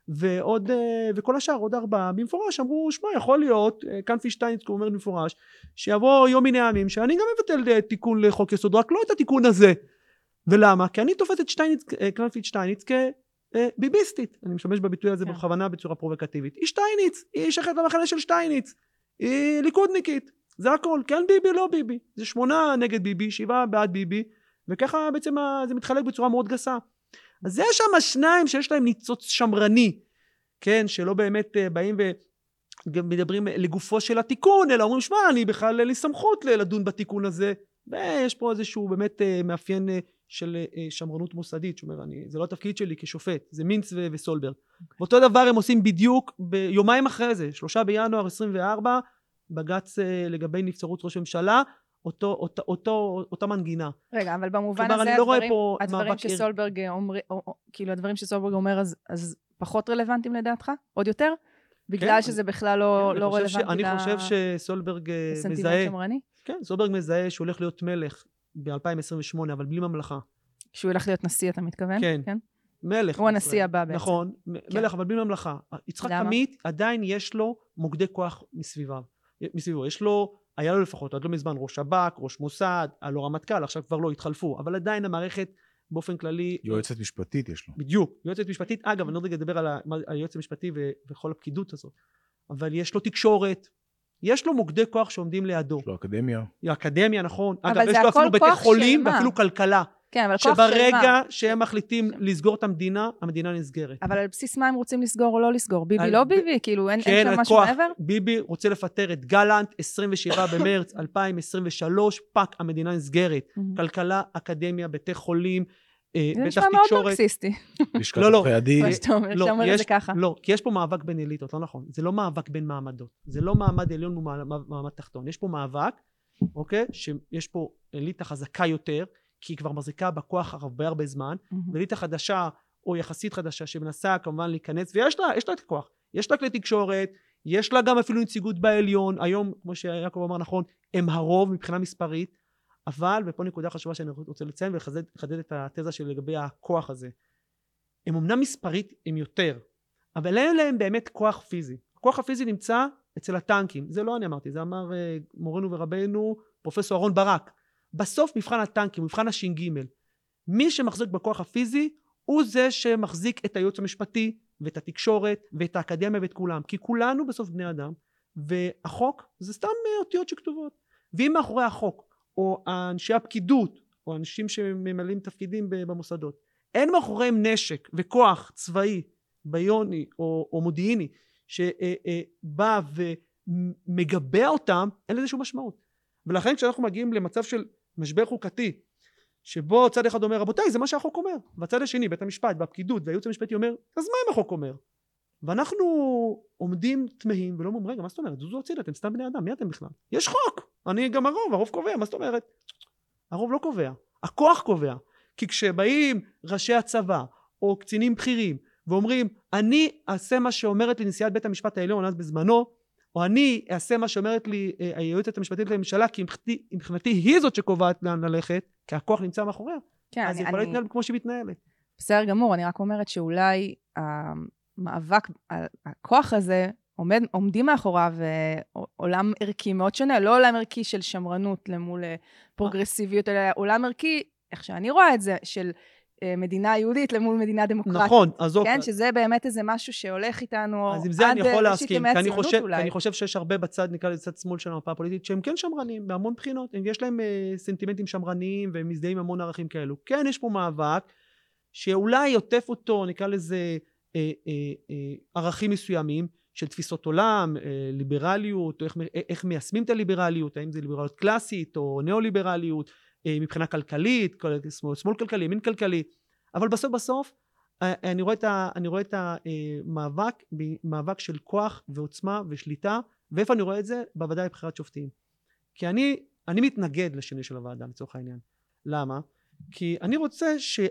וכל השאר עוד 4 במפורש אמרו, שמע, יכול להיות, קנפי שטייניץ הוא אומר במפורש, שיבוא יום מן הימים שאני גם מבטל תיקון לחוק יסוד, רק לא את התיקון הזה. ולמה? כי אני תופס את קנפי שטייניץ כביביסטית. אני משתמש בביטוי הזה בכוונה בצורה פרובוקטיבית. היא שטייניץ, היא שייכת למחנה של שטייניץ, היא ליכודניקית, זה הכל, כן ביבי, לא ביבי. זה 8 נגד ביבי, 7 בעד ביבי, וככה בעצם זה מתחלק בצורה מאוד גסה. אז יש שם 2 שיש להם ניצוץ שמרני, כן, שלא באמת באים ומדברים לגופו של התיקון, אלא אומרים, שמע, אני בכלל אין לי סמכות לדון בתיקון הזה, ויש פה איזשהו באמת מאפיין של שמרנות מוסדית, שאומר, זה לא התפקיד שלי כשופט, זה מינץ וסולברג. ואותו דבר הם עושים בדיוק ביומיים אחרי זה, 3 בינואר 24, בג"ץ לגבי נבצרות ראש הממשלה, אותה מנגינה. רגע, אבל במובן הזה הדברים שסולברג אומר, כאילו הדברים שסולברג אומר, אז פחות רלוונטיים לדעתך? עוד יותר? בגלל שזה בכלל לא רלוונטי אני חושב שסולברג מזהה, כן, סולברג מזהה שהוא הולך להיות מלך ב-2028, אבל בלי ממלכה. שהוא הולך להיות נשיא, אתה מתכוון? כן. מלך. הוא הנשיא הבא בעצם. נכון, מלך, אבל בלי ממלכה. יצחק עמית עדיין יש לו מוקדי כוח מסביבו. היה לו לפחות, עד לא מזמן, ראש שב"כ, ראש מוסד, היה לו רמטכ"ל, עכשיו כבר לא התחלפו, אבל עדיין המערכת באופן כללי... יועצת משפטית יש לו. בדיוק, יועצת משפטית. אגב, אני עוד רגע אדבר על היועץ המשפטי וכל הפקידות הזאת. אבל יש לו תקשורת, יש לו מוקדי כוח שעומדים לידו. יש לו אקדמיה. אקדמיה, נכון. אגב, יש לו אפילו בתי חולים ואפילו כלכלה. כן, אבל כוח של מה? שברגע שהם מחליטים לסגור את המדינה, המדינה נסגרת. אבל על בסיס מה הם רוצים לסגור או לא לסגור? ביבי לא ביבי? כאילו אין כן, שם משהו מעבר? ביבי רוצה לפטר את גלנט, 27 במרץ 2023, פאק, המדינה נסגרת. כלכלה, אקדמיה, בתי חולים, בטח תקשורת. זה נשמע מאוד מרקסיסטי. לשכת עורכי הדין. מה שאתה אומר את זה ככה. לא, כי יש פה מאבק בין אליטות, לא נכון. זה לא מאבק בין מעמדות. זה לא מעמד עליון ומעמד תחתון. יש פה מאבק, אוקיי? שיש פה אליטה חזקה יותר, כי היא כבר מחזיקה בכוח הרבה זמן, ואליטה חדשה או יחסית חדשה שמנסה כמובן להיכנס, ויש לה את הכוח, יש לה כלי תקשורת, יש לה גם אפילו נציגות בעליון, היום כמו שיעקב אמר נכון, הם הרוב מבחינה מספרית, אבל, ופה נקודה חשובה שאני רוצה לציין ולחדד את התזה שלי לגבי הכוח הזה, הם אמנם מספרית הם יותר, אבל אין להם באמת כוח פיזי, הכוח הפיזי נמצא אצל הטנקים, זה לא אני אמרתי, זה אמר מורנו ורבנו פרופסור אהרון ברק, בסוף מבחן הטנקים, מבחן הש"ג, מי שמחזיק בכוח הפיזי הוא זה שמחזיק את הייעוץ המשפטי ואת התקשורת ואת האקדמיה ואת כולם, כי כולנו בסוף בני אדם, והחוק זה סתם אותיות שכתובות, ואם מאחורי החוק או אנשי הפקידות או אנשים שממלאים תפקידים במוסדות אין מאחוריהם נשק וכוח צבאי ביוני או מודיעיני שבא ומגבה אותם, אין לזה שום משמעות. ולכן כשאנחנו מגיעים למצב של משבר חוקתי שבו צד אחד אומר רבותיי זה מה שהחוק אומר, והצד השני בית המשפט והפקידות והייעוץ המשפטי אומר אז מה אם החוק אומר, ואנחנו עומדים תמהים ולא אומרים רגע מה זאת אומרת, זוזו הצידה, אתם סתם בני אדם, מי אתם בכלל, יש חוק, אני גם הרוב קובע, מה זאת אומרת, הרוב לא קובע, הכוח קובע, כי כשבאים ראשי הצבא או קצינים בכירים ואומרים אני אעשה מה שאומרת לי נשיאת בית המשפט העליון אז בזמנו, או אני אעשה מה שאומרת לי היועצת המשפטית לממשלה, כי מבחינתי היא זאת שקובעת לאן ללכת, כי הכוח נמצא מאחוריה. כן, אז היא יכולה להתנהל כמו שהיא מתנהלת. בסדר גמור, אני רק אומרת שאולי המאבק, הכוח הזה, עומדים מאחוריו עולם ערכי מאוד שונה, לא עולם ערכי של שמרנות למול פרוגרסיביות, אלא עולם ערכי, איך שאני רואה את זה, של מדינה יהודית למול מדינה דמוקרטית. נכון, כן, שזה באמת איזה משהו שהולך איתנו אז עם זה אני יכול להסכים, כי אני חושב שיש הרבה בצד, נקרא לצד שמאל של המפה הפוליטית, שהם כן שמרנים, בהמון בחינות, יש להם סנטימנטים שמרניים, והם מזדהים המון ערכים כאלו. כן, יש פה מאבק, שאולי יוטף אותו, נקרא לזה ערכים מסוימים, של תפיסות עולם, ליברליות, או איך מיישמים את הליברליות, האם זה ליברליות קלאסית, או ניאו-ליברליות, מבחינה כלכלית, שמאל כלכלי, ימין כלכלי, אבל בסוף אני רואה את המאבק של כוח ועוצמה ושליטה, ואיפה אני רואה את זה? בוועדה לבחירת שופטים. כי אני מתנגד לשינוי של הוועדה לצורך העניין. למה? כי אני רוצה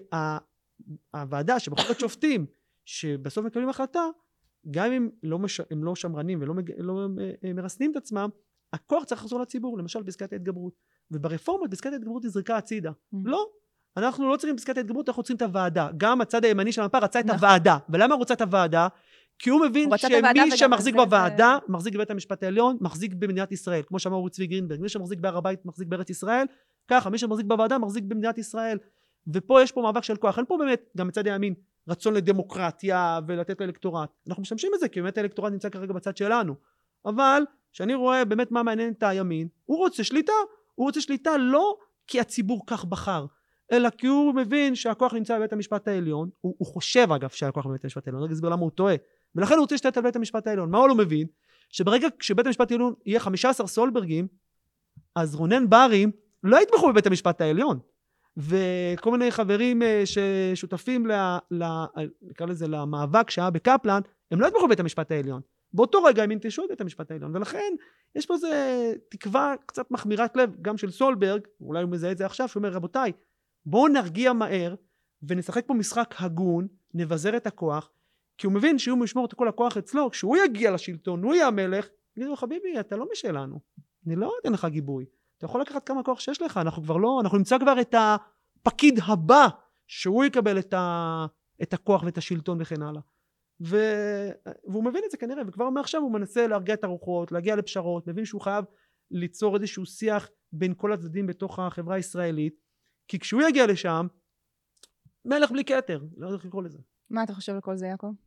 שהוועדה שבוחרת שופטים, שבסוף מקבלים החלטה, גם אם הם לא שמרנים ולא מרסנים את עצמם, הכוח צריך לחזור לציבור, למשל פסקת ההתגברות. וברפורמה פסקת ההתגברות היא זריקה הצידה. לא, אנחנו לא צריכים פסקת ההתגברות, אנחנו צריכים את הוועדה. גם הצד הימני של המפה רצה את הוועדה. ולמה הוא רוצה את הוועדה? כי הוא מבין שמי שמחזיק בוועדה, מחזיק בבית המשפט העליון, מחזיק במדינת ישראל. כמו שאמר אורי צבי גרינברג, מי שמחזיק בהר הבית מחזיק בארץ ישראל, ככה, מי שמחזיק בוועדה מחזיק במדינת ישראל. ופה יש פה מאבק של כוח. אין פה באמת, גם מצד הימין, רצון לדמוקרטיה ולתת לאלקטורט. אנחנו משתמשים בזה, כי באמת האלקטורט נמצא כרגע בצד שלנו. אבל שאני רואה באמת מה מעניין את הימין, הוא רוצה שליטה לא כי הציבור כך בחר, אלא כי הוא מבין שהכוח נמצא בבית המשפט העליון, הוא חושב אגב שהכוח בבית המשפט העליון, רק אסביר למה הוא טועה, ולכן הוא רוצה שתת על בית המשפט העליון. מה הוא לא מבין? שברגע שבית המשפט העליון יהיה 15 סולברגים, אז רונן ברים לא יתמכו בבית המשפט העליון, וכל מיני חברים ששותפים נקרא לזה למאבק שהיה בקפלן, הם לא יתמכו בבית המשפט העליון. באותו רגע הם ינטשו את בית המשפט העליון, ולכן יש פה איזה תקווה קצת מחמירת לב, גם של סולברג, אולי הוא מזהה את זה עכשיו, שאומר רבותיי, בואו נרגיע מהר, ונשחק פה משחק הגון, נבזר את הכוח, כי הוא מבין שהוא משמור את כל הכוח אצלו, כשהוא יגיע לשלטון, הוא יהיה המלך, יגיד לו חביבי, אתה לא משלנו, אני לא אתן לך גיבוי, אתה יכול לקחת כמה כוח שיש לך, אנחנו נמצא כבר את הפקיד הבא, שהוא יקבל את הכוח ואת השלטון וכן הלאה. והוא מבין את זה כנראה, וכבר מעכשיו הוא מנסה להרגיע את הרוחות, להגיע לפשרות, מבין שהוא חייב ליצור איזשהו שיח בין כל הצדדים בתוך החברה הישראלית, כי כשהוא יגיע לשם, מלך בלי כתר, לא יודע איך לקרוא לזה. מה אתה חושב על כל זה, יעקב?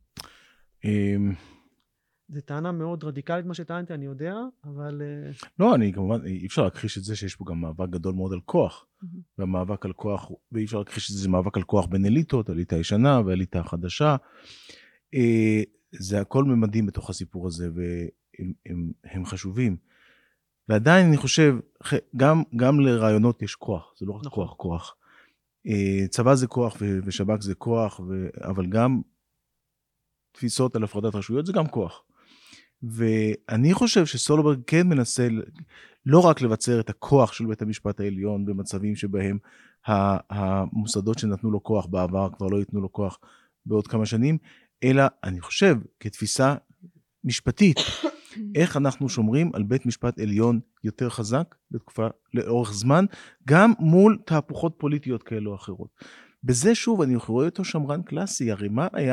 זה טענה מאוד רדיקלית מה שטענתי, אני יודע, אבל... לא, אני כמובן, אי אפשר להכחיש את זה שיש פה גם מאבק גדול מאוד על כוח, והמאבק על כוח, ואי אפשר להכחיש את זה, זה מאבק על כוח בין אליטות, אליטה הישנה ואליטה החדשה. זה הכל ממדים בתוך הסיפור הזה, והם חשובים. ועדיין אני חושב, גם לרעיונות יש כוח, זה לא רק כוח. צבא זה כוח ושב"כ זה כוח, אבל גם תפיסות על הפרדת רשויות זה גם כוח. ואני חושב שסולברג כן מנסה לא רק לבצר את הכוח של בית המשפט העליון במצבים שבהם המוסדות שנתנו לו כוח בעבר כבר לא ייתנו לו כוח בעוד כמה שנים, אלא אני חושב כתפיסה משפטית, איך אנחנו שומרים על בית משפט עליון יותר חזק בתקופה לאורך זמן, גם מול תהפוכות פוליטיות כאלו או אחרות. בזה שוב אני רואה אותו שמרן קלאסי, הרי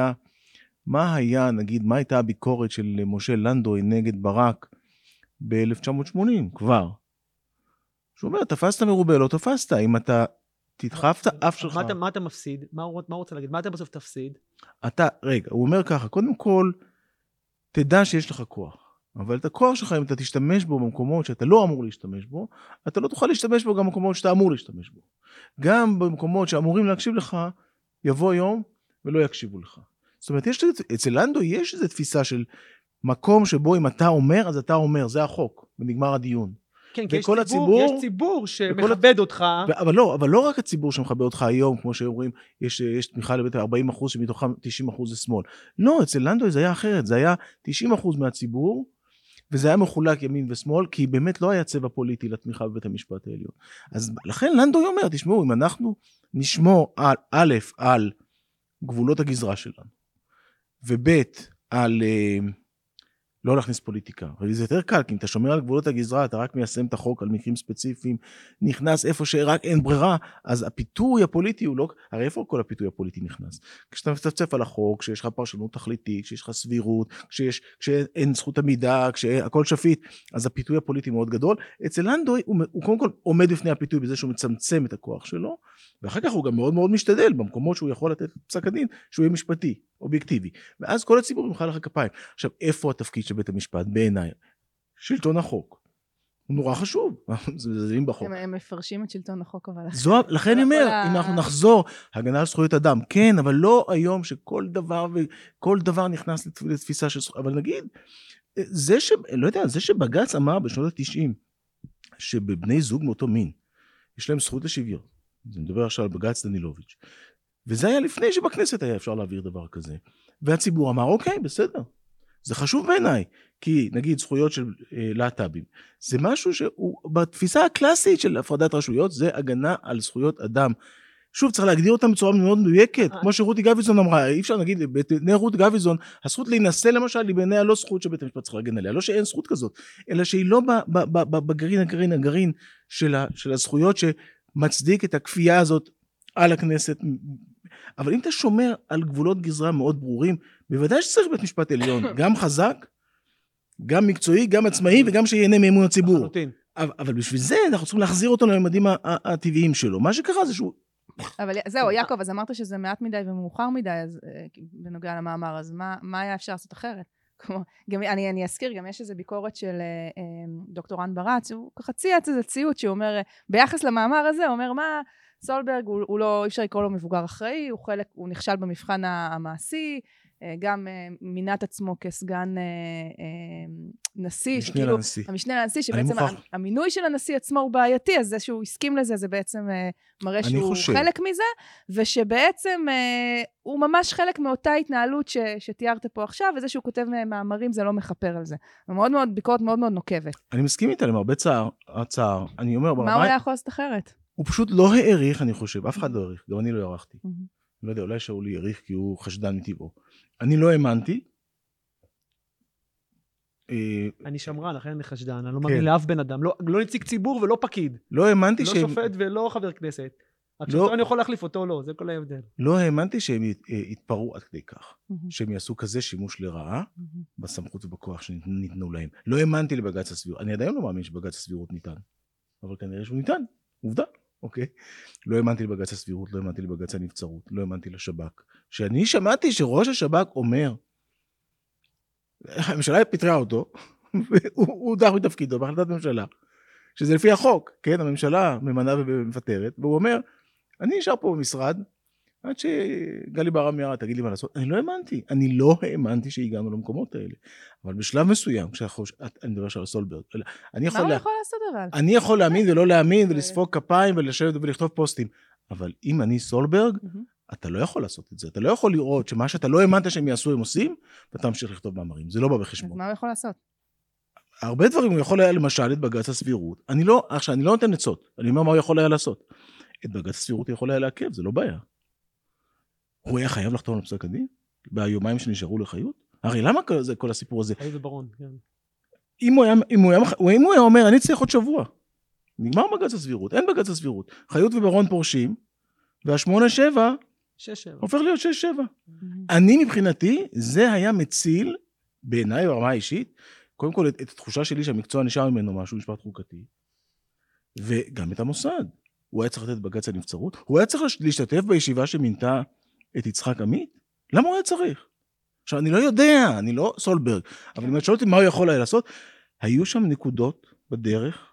מה היה, נגיד, מה הייתה הביקורת של משה לנדוי נגד ברק ב-1980 כבר? שהוא אומר, תפסת מרובה, לא תפסת, אם אתה תדחף את האף שלך. מה אתה מפסיד? מה הוא רוצה להגיד? מה אתה בסוף תפסיד? רגע, הוא אומר ככה, קודם כל, תדע שיש לך כוח. אבל את הכוח שלך, אם אתה תשתמש בו במקומות שאתה לא אמור להשתמש בו, אתה לא תוכל להשתמש בו גם במקומות שאתה אמור להשתמש בו. גם במקומות שאמורים להקשיב לך, יבוא יום ולא יקשיבו לך. זאת אומרת, אצל לנדו יש איזו תפיסה של מקום שבו אם אתה אומר, אז אתה אומר, זה החוק, ונגמר הדיון. כן, כי יש ציבור שמכבד אותך. אבל לא רק הציבור שמכבד אותך היום, כמו שאומרים, יש תמיכה לבית 40% שמתוכם 90% זה שמאל. לא, אצל לנדו זה היה אחרת, זה היה 90% מהציבור, וזה היה מחולק ימין ושמאל, כי באמת לא היה צבע פוליטי לתמיכה בבית המשפט העליון. אז לכן לנדו אומר, תשמעו, אם אנחנו נשמור על גבולות הגזרה שלנו, ובית על לא להכניס פוליטיקה. וזה יותר קל, כי אם אתה שומר על גבולות הגזרה, אתה רק מיישם את החוק על מקרים ספציפיים, נכנס איפה שרק אין ברירה, אז הפיתוי הפוליטי הוא לא... הרי איפה כל הפיתוי הפוליטי נכנס? כשאתה מצפצף על החוק, כשיש לך פרשנות תכליתית, כשיש לך סבירות, כשאין זכות עמידה, כשהכל שפיט, אז הפיתוי הפוליטי מאוד גדול. אצל לנדוי הוא קודם כל עומד בפני הפיתוי בזה שהוא מצמצם את הכוח שלו, ואחר כך הוא גם מאוד מאוד משתדל במקומות שהוא יכול לתת פסק הדין, שהוא יהיה משפטי, אובייקטיבי. ואז כל הציבור ימחא לך כפיים. עכשיו, איפה התפקיד של בית המשפט? בעיניי, שלטון החוק. הוא נורא חשוב. זה בחוק. הם מפרשים את שלטון החוק, אבל... לכן אני אומר, אם אנחנו נחזור, הגנה על זכויות אדם, כן, אבל לא היום שכל דבר נכנס לתפיסה של זכויות, אבל נגיד, זה שבג"ץ אמר בשנות ה-90, שבבני זוג מאותו מין, יש להם זכות לשוויון. אני מדבר עכשיו על בג"ץ דנילוביץ'. וזה היה לפני שבכנסת היה אפשר להעביר דבר כזה. והציבור אמר, אוקיי, בסדר. זה חשוב בעיניי, כי נגיד זכויות של להט"בים, זה משהו שהוא בתפיסה הקלאסית של הפרדת רשויות, זה הגנה על זכויות אדם. שוב, צריך להגדיר אותם בצורה מאוד מדויקת, כמו שרותי גביזון אמרה, אי אפשר נגיד, בעיני רותי גביזון, הזכות להינשא למשל, היא בעיניה לא זכות שבית המשפט צריך להגן עליה, לא שאין זכות כזאת, אלא שהיא לא בגרעין של הזכויות שמצדיק את הכפייה הזאת על הכנסת. אבל אם אתה שומר על גבולות גזרה מאוד ברורים, בוודאי שצריך בית משפט עליון, גם חזק, גם מקצועי, גם עצמאי, וגם שיהנה מאמון הציבור. אבל בשביל זה אנחנו צריכים להחזיר אותו לממדים הטבעיים שלו. מה שקרה זה שהוא... אבל זהו, יעקב, אז אמרת שזה מעט מדי ומאוחר מדי, אז בנוגע למאמר, אז מה היה אפשר לעשות אחרת? אני אזכיר, גם יש איזו ביקורת של דוקטור רן ברץ, הוא ככה צייץ איזה ציוט, שהוא אומר, ביחס למאמר הזה, הוא אומר, מה... סולברג, הוא לא, אי אפשר לקרוא לו מבוגר אחראי, הוא נכשל במבחן המעשי, גם מינה את עצמו כסגן נשיא, המשנה לנשיא, שבעצם המינוי של הנשיא עצמו הוא בעייתי, אז זה שהוא הסכים לזה, זה בעצם מראה שהוא חלק מזה, ושבעצם הוא ממש חלק מאותה התנהלות שתיארת פה עכשיו, וזה שהוא כותב מאמרים זה לא מחפר על זה. ביקורת מאוד מאוד נוקבת. אני מסכים איתה, למרבה צער, אני אומר... מה הוא היה יכול לעשות אחרת? הוא פשוט לא העריך, אני חושב, אף אחד לא העריך, גם אני לא הערכתי. לא יודע, אולי שאולי העריך כי הוא חשדן מטבעו. אני לא האמנתי. אני שמרן, לכן אני חשדן, אני לא מאמין לאף בן אדם, לא נציג ציבור ולא פקיד. לא האמנתי לא שופט ולא חבר כנסת. אני יכול להחליף אותו או לא, זה כל ההבדל. לא האמנתי שהם יתפרעו עד כדי כך, שהם יעשו כזה שימוש לרעה בסמכות ובכוח שניתנו להם. לא האמנתי לבג"ץ הסבירות, אני עדיין לא מאמין שבג"ץ הסבירות ניתן, אבל כנראה שהוא ניתן, עובדה, אוקיי? לא האמנתי לבג"ץ הסבירות, לא האמנתי לבג"ץ הנבצרות, לא האמנתי לשב"כ. שאני שמעתי שראש השב"כ אומר, הממשלה פיטרה אותו, והוא הודח מתפקידו בהחלטת ממשלה, שזה לפי החוק, כן? הממשלה ממנה ומפטרת, והוא אומר, אני נשאר פה במשרד, עד שגלי בהרב מיארה תגיד לי מה לעשות. אני לא האמנתי שהגענו למקומות האלה. אבל בשלב מסוים, אני מדבר של סולברג, מה הוא יכול לעשות אבל? אני יכול להאמין ולא להאמין, ולספוג כפיים, ולשבת ולכתוב פוסטים. אבל אם אני סולברג, אתה לא יכול לעשות את זה. אתה לא יכול לראות שמה שאתה לא האמנת שהם יעשו, הם עושים, ואתה ממשיך לכתוב מאמרים. זה לא בא בחשבון. אז מה הוא יכול לעשות? הרבה דברים הוא יכול היה למשל את בג"ץ הסבירות. אני לא נותן עצות. אני אומר מה הוא יכול היה לעשות. את בג"ץ הסבירות יכול היה לעכב, זה לא בעיה. הוא היה חייב לחתום על פסק הדין? ביומיים שנשארו לחיות? הרי למה כל הסיפור הזה? חיות וברון, כן. אם הוא היה אומר, אני צריך עוד שבוע. נגמר בג"ץ הסבירות, אין בג"ץ הסבירות. חיות וברון פורשים, וה8-7 הופך להיות 6-7. אני מבחינתי, זה היה מציל, בעיניי ברמה האישית, קודם כל את התחושה שלי שהמקצוע נשאר ממנו משהו, משפט חוקתי, וגם את המוסד. הוא היה צריך לתת בג"ץ הנבצרות, הוא היה צריך להשתתף בישיבה שמינתה את יצחק עמית? למה הוא היה צריך? עכשיו, אני לא יודע, אני לא סולברג, אבל אם את שואלת מה הוא יכול היה לעשות, היו שם נקודות בדרך,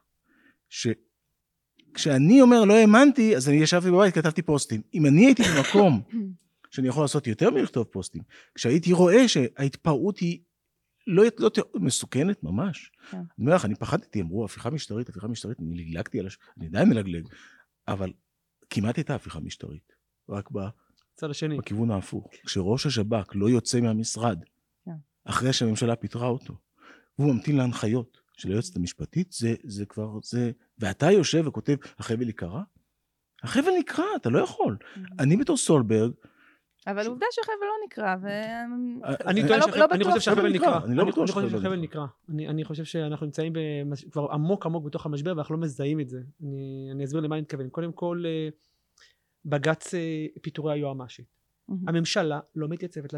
כשאני אומר לא האמנתי, אז אני ישבתי בבית, כתבתי פוסטים. אם אני הייתי במקום שאני יכול לעשות יותר מלכתוב פוסטים, כשהייתי רואה שההתפרעות היא לא מסוכנת ממש. אני אומר לך, אני פחדתי, אמרו, הפיכה משטרית, אני לגלגתי על אני עדיין מלגלג, אבל כמעט הייתה הפיכה משטרית, רק צד השני. בכיוון ההפוך. כשראש השב"כ לא יוצא מהמשרד, אחרי שהממשלה פיטרה אותו, והוא ממתין להנחיות של היועצת המשפטית, זה כבר, ואתה יושב וכותב, החבל יקרה? החבל נקרא, אתה לא יכול. אני בתור סולברג, אבל עובדה שהחבל לא נקרא, אני חושב שהחבל נקרא. אני חושב שאנחנו נמצאים כבר עמוק בתוך המשבר, ואנחנו לא מזהים את זה. אני אסביר למה אני מתכוון. קודם כל, בג"ץ פיטורי היועמ"שית. הממשלה לא מתייצבת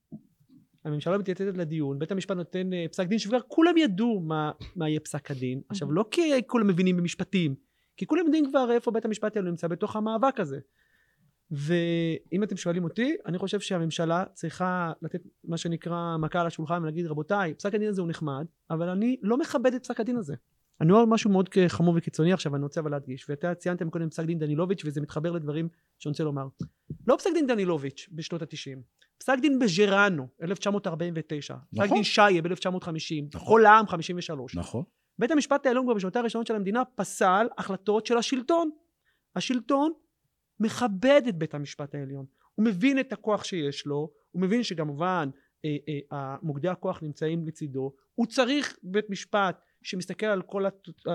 לדיון. בית המשפט נותן פסק דין שכבר כולם ידעו מה יהיה פסק הדין. עכשיו, לא כי כולם מבינים במשפטים, כי כולם יודעים כבר איפה בית המשפט נמצא בתוך המאבק הזה. ואם אתם שואלים אותי, אני חושב שהממשלה צריכה לתת מה שנקרא מכה על השולחן ולהגיד, רבותיי, פסק הדין הזה הוא נחמד, אבל אני לא מכבד את פסק הדין הזה. אני אומר משהו מאוד חמור וקיצוני עכשיו, אני רוצה אבל להדגיש, ואתה ציינתם קודם פסק דין דנילוביץ' וזה מתחבר לדברים שאני רוצה לומר. לא פסק דין דנילוביץ' בשנות ה-90, פסק דין בג'רנו, 1949, פסק דין שיה ב-1950, כל העם 53. נכון. בית המשפט העליון כבר בשנותיה הראשונות של המדינה פסל החלטות של השלטון. השלטון מכבד את בית המשפט העליון, הוא מבין את הכוח שיש לו, הוא מבין שכמובן מוקדי הכוח נמצאים לצידו, הוא צריך בית משפט שמסתכל על כל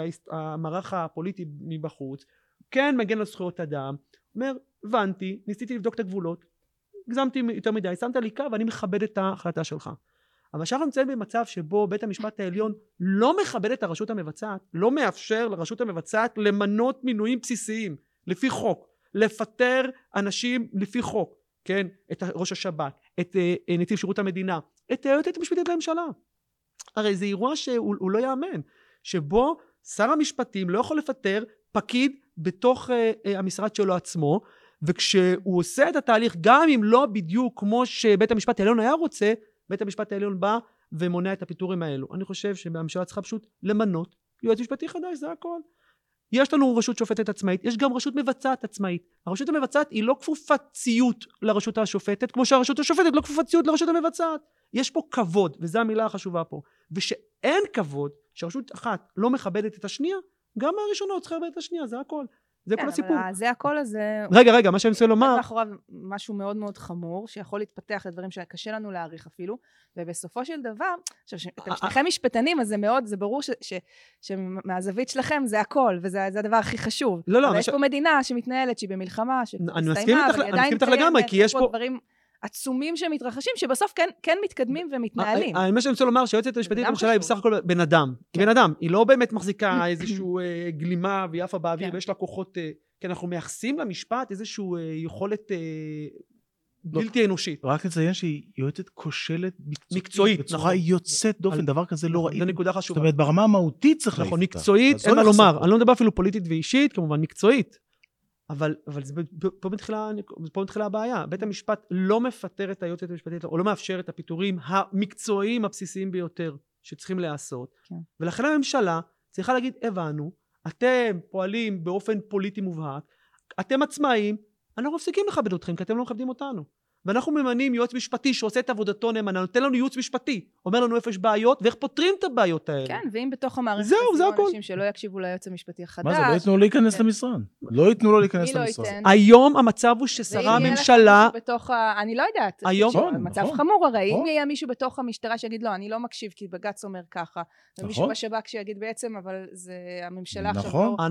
המערך הפוליטי מבחוץ, כן מגן על זכויות אדם, אומר הבנתי, ניסיתי לבדוק את הגבולות, הגזמתי יותר מדי, שמת לי קו ואני מכבד את ההחלטה שלך. אבל עכשיו נמצאים במצב שבו בית המשפט העליון לא מכבד את הרשות המבצעת, לא מאפשר לרשות המבצעת למנות מינויים בסיסיים לפי חוק, לפטר אנשים לפי חוק, כן, את ראש השב"כ, את נציב שירות המדינה, את היועצת המשפטית לממשלה. הרי זה אירוע שהוא לא יאמן, שבו שר המשפטים לא יכול לפטר פקיד בתוך המשרד שלו עצמו, וכשהוא עושה את התהליך, גם אם לא בדיוק כמו שבית המשפט העליון היה רוצה, בית המשפט העליון בא ומונע את הפיטורים האלו. אני חושב שהממשלה צריכה פשוט למנות יועץ משפטי חדש, זה הכל. יש לנו רשות שופטת עצמאית, יש גם רשות מבצעת עצמאית. הרשות המבצעת היא לא כפופת ציות לרשות השופטת, כמו שהרשות השופטת לא כפופת ציות לרשות המבצעת. יש פה כבוד, וזו המילה החשובה פה. ושאין כבוד, שהרשות אחת לא מכבדת את השנייה, גם הראשונה צריכה לכבד את השנייה, זה הכל. זה כל הסיפור. זה הכל הזה... רגע, מה שאני רוצה לומר... מאחוריו משהו מאוד מאוד חמור, שיכול להתפתח לדברים שקשה לנו להעריך אפילו, ובסופו של דבר, עכשיו, אתם שניכם משפטנים, אז זה ברור שמהזווית שלכם זה הכל, וזה הדבר הכי חשוב. לא, אבל יש פה מדינה שמתנהלת, שהיא במלחמה, אני מסכים איתך לגמרי, כי יש פה... עצומים שמתרחשים, שבסוף כן מתקדמים ומתנהלים. מה שאני רוצה לומר, שהיועצת המשפטית לממשלה היא בסך הכל בן אדם. היא בן אדם. היא לא באמת מחזיקה איזשהו גלימה ויפה באוויר, ויש לה כוחות, כי אנחנו מייחסים למשפט איזשהו יכולת בלתי אנושית. רק לציין שהיא יועצת כושלת מקצועית. בצורה יוצאת דופן, דבר כזה לא ראיתי. זו נקודה חשובה. זאת אומרת, ברמה המהותית צריך להעיף אותה. נכון, מקצועית, אין מה לומר. אני לא מדבר אפילו פוליטית ואישית, כמובן מקצועית. אבל פה מתחילה הבעיה. בית המשפט לא מפטר את היועצת המשפטית, או לא מאפשר את הפיטורים המקצועיים הבסיסיים ביותר שצריכים לעשות. ולכן הממשלה צריכה להגיד, הבנו, אתם פועלים באופן פוליטי מובהק, אתם עצמאים, אנחנו מפסיקים לכבד אתכם, כי אתם לא מכבדים אותנו. ואנחנו ממנים יועץ משפטי שעושה את עבודתו נאמנה, נותן לנו ייעוץ משפטי, אומר לנו איפה יש בעיות, ואיך פותרים את הבעיות האלה. כן, ואם בתוך המערכת זהו, אנשים שלא יקשיבו ליועץ המשפטי החדש. מה זה, לא ייתנו לו להיכנס למשרד. לא ייתנו לו להיכנס למשרד. היום המצב הוא ששרה הממשלה... אני לא יודעת. מצב חמור הרי, אם יהיה מישהו בתוך המשטרה שיגיד לא, אני לא מקשיב כי בג"ץ אומר ככה, ומישהו בשב"כ שיגיד בעצם, אבל זה הממשלה עכשיו לא...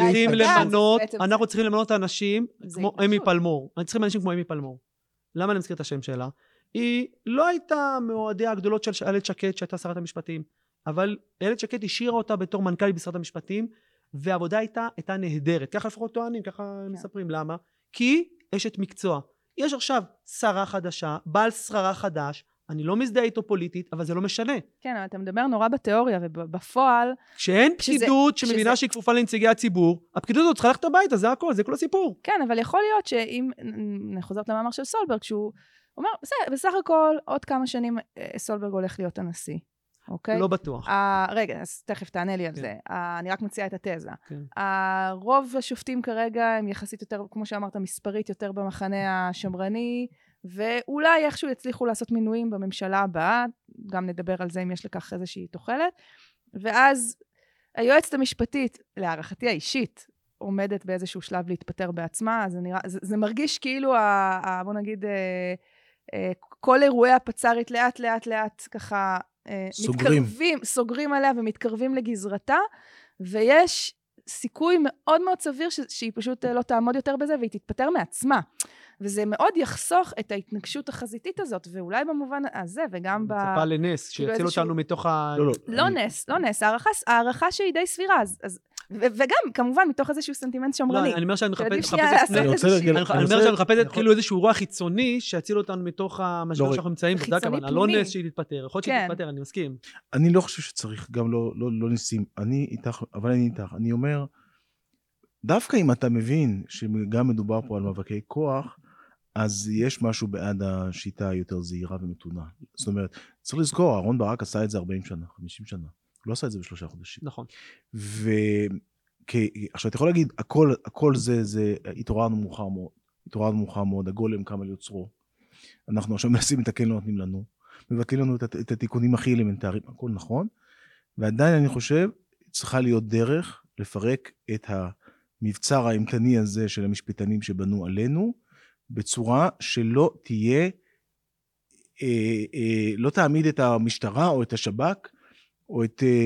אנחנו צריכים למנות אנשים כמו אמי פלמור. אני צריכים אנשים כמו אמי פלמור. למה אני מזכיר את השם שלה? היא לא הייתה מאוהדי הגדולות של איילת שקד שהייתה שרת המשפטים, אבל איילת שקד השאירה אותה בתור מנכ"לית במשרד המשפטים, והעבודה הייתה נהדרת. ככה לפחות טוענים, ככה מספרים. למה? כי אשת מקצוע. יש עכשיו שרה חדשה, בעל שררה חדש, אני לא מזדהה איתו פוליטית, אבל זה לא משנה. כן, אבל אתה מדבר נורא בתיאוריה, ובפועל... כשאין פקידות שמבינה שהיא כפופה לנציגי הציבור, הפקידות הזאת צריכה ללכת הביתה, זה הכל, זה כל הסיפור. כן, אבל יכול להיות שאם נחוזרת למאמר של סולברג, שהוא אומר, בסך הכל, עוד כמה שנים סולברג הולך להיות הנשיא. אוקיי? לא בטוח. רגע, אז תכף תענה לי על זה. אני רק מציעה את התזה. רוב השופטים כרגע הם יחסית יותר, כמו שאמרת, מספרית יותר במחנה השמרני, ואולי איכשהו יצליחו לעשות מינויים בממשלה הבאה, גם נדבר על זה אם יש לכך איזושהי תוחלת, ואז היועצת המשפטית, להערכתי האישית, עומדת באיזשהו שלב להתפטר בעצמה, אז זה מרגיש כאילו, בוא נגיד, כל אירועי הפצ"רית לאט ככה, סוגרים עליה ומתקרבים לגזרתה, ויש סיכוי מאוד מאוד סביר שהיא פשוט לא תעמוד יותר בזה, והיא תתפטר מעצמה. וזה מאוד יחסוך את ההתנגשות החזיתית הזאת, ואולי במובן הזה, וגם מצפה לנס, שיציל אותנו מתוך לא נס, הערכה שהיא די סבירה, וגם, כמובן, מתוך איזשהו סנטימנט שמרני. לא, אני אומר שאני מחפשת כאילו איזשהו רוח חיצוני, שיציל אותנו מתוך המשבר שאנחנו נמצאים, לא נס שהיא תתפטר, יכול להיות שהיא תתפטר, אני מסכים. אני לא חושב שצריך גם לא ניסים, אני איתך, אבל אני איתך, אני אומר, דווקא אם אתה מבין שגם מדובר פה על מאבקי כוח, אז יש משהו בעד השיטה היותר זהירה ומתונה. זאת אומרת, צריך לזכור, אהרן ברק עשה את זה 40 שנה, 50 שנה. הוא לא עשה את זה ב3 חודשים. נכון. עכשיו, אתה יכול להגיד, הכל זה, התעוררנו מאוחר מאוד, הגולם קם על יוצרו. אנחנו עכשיו מנסים לתקן, לא נותנים לנו. מבטלים לנו את התיקונים הכי אלמנטריים, הכל נכון. ועדיין אני חושב, צריכה להיות דרך לפרק את המבצר האימתני הזה של המשפטנים שבנו עלינו, בצורה שלא תהיה, לא תעמיד את המשטרה או את השב"כ, או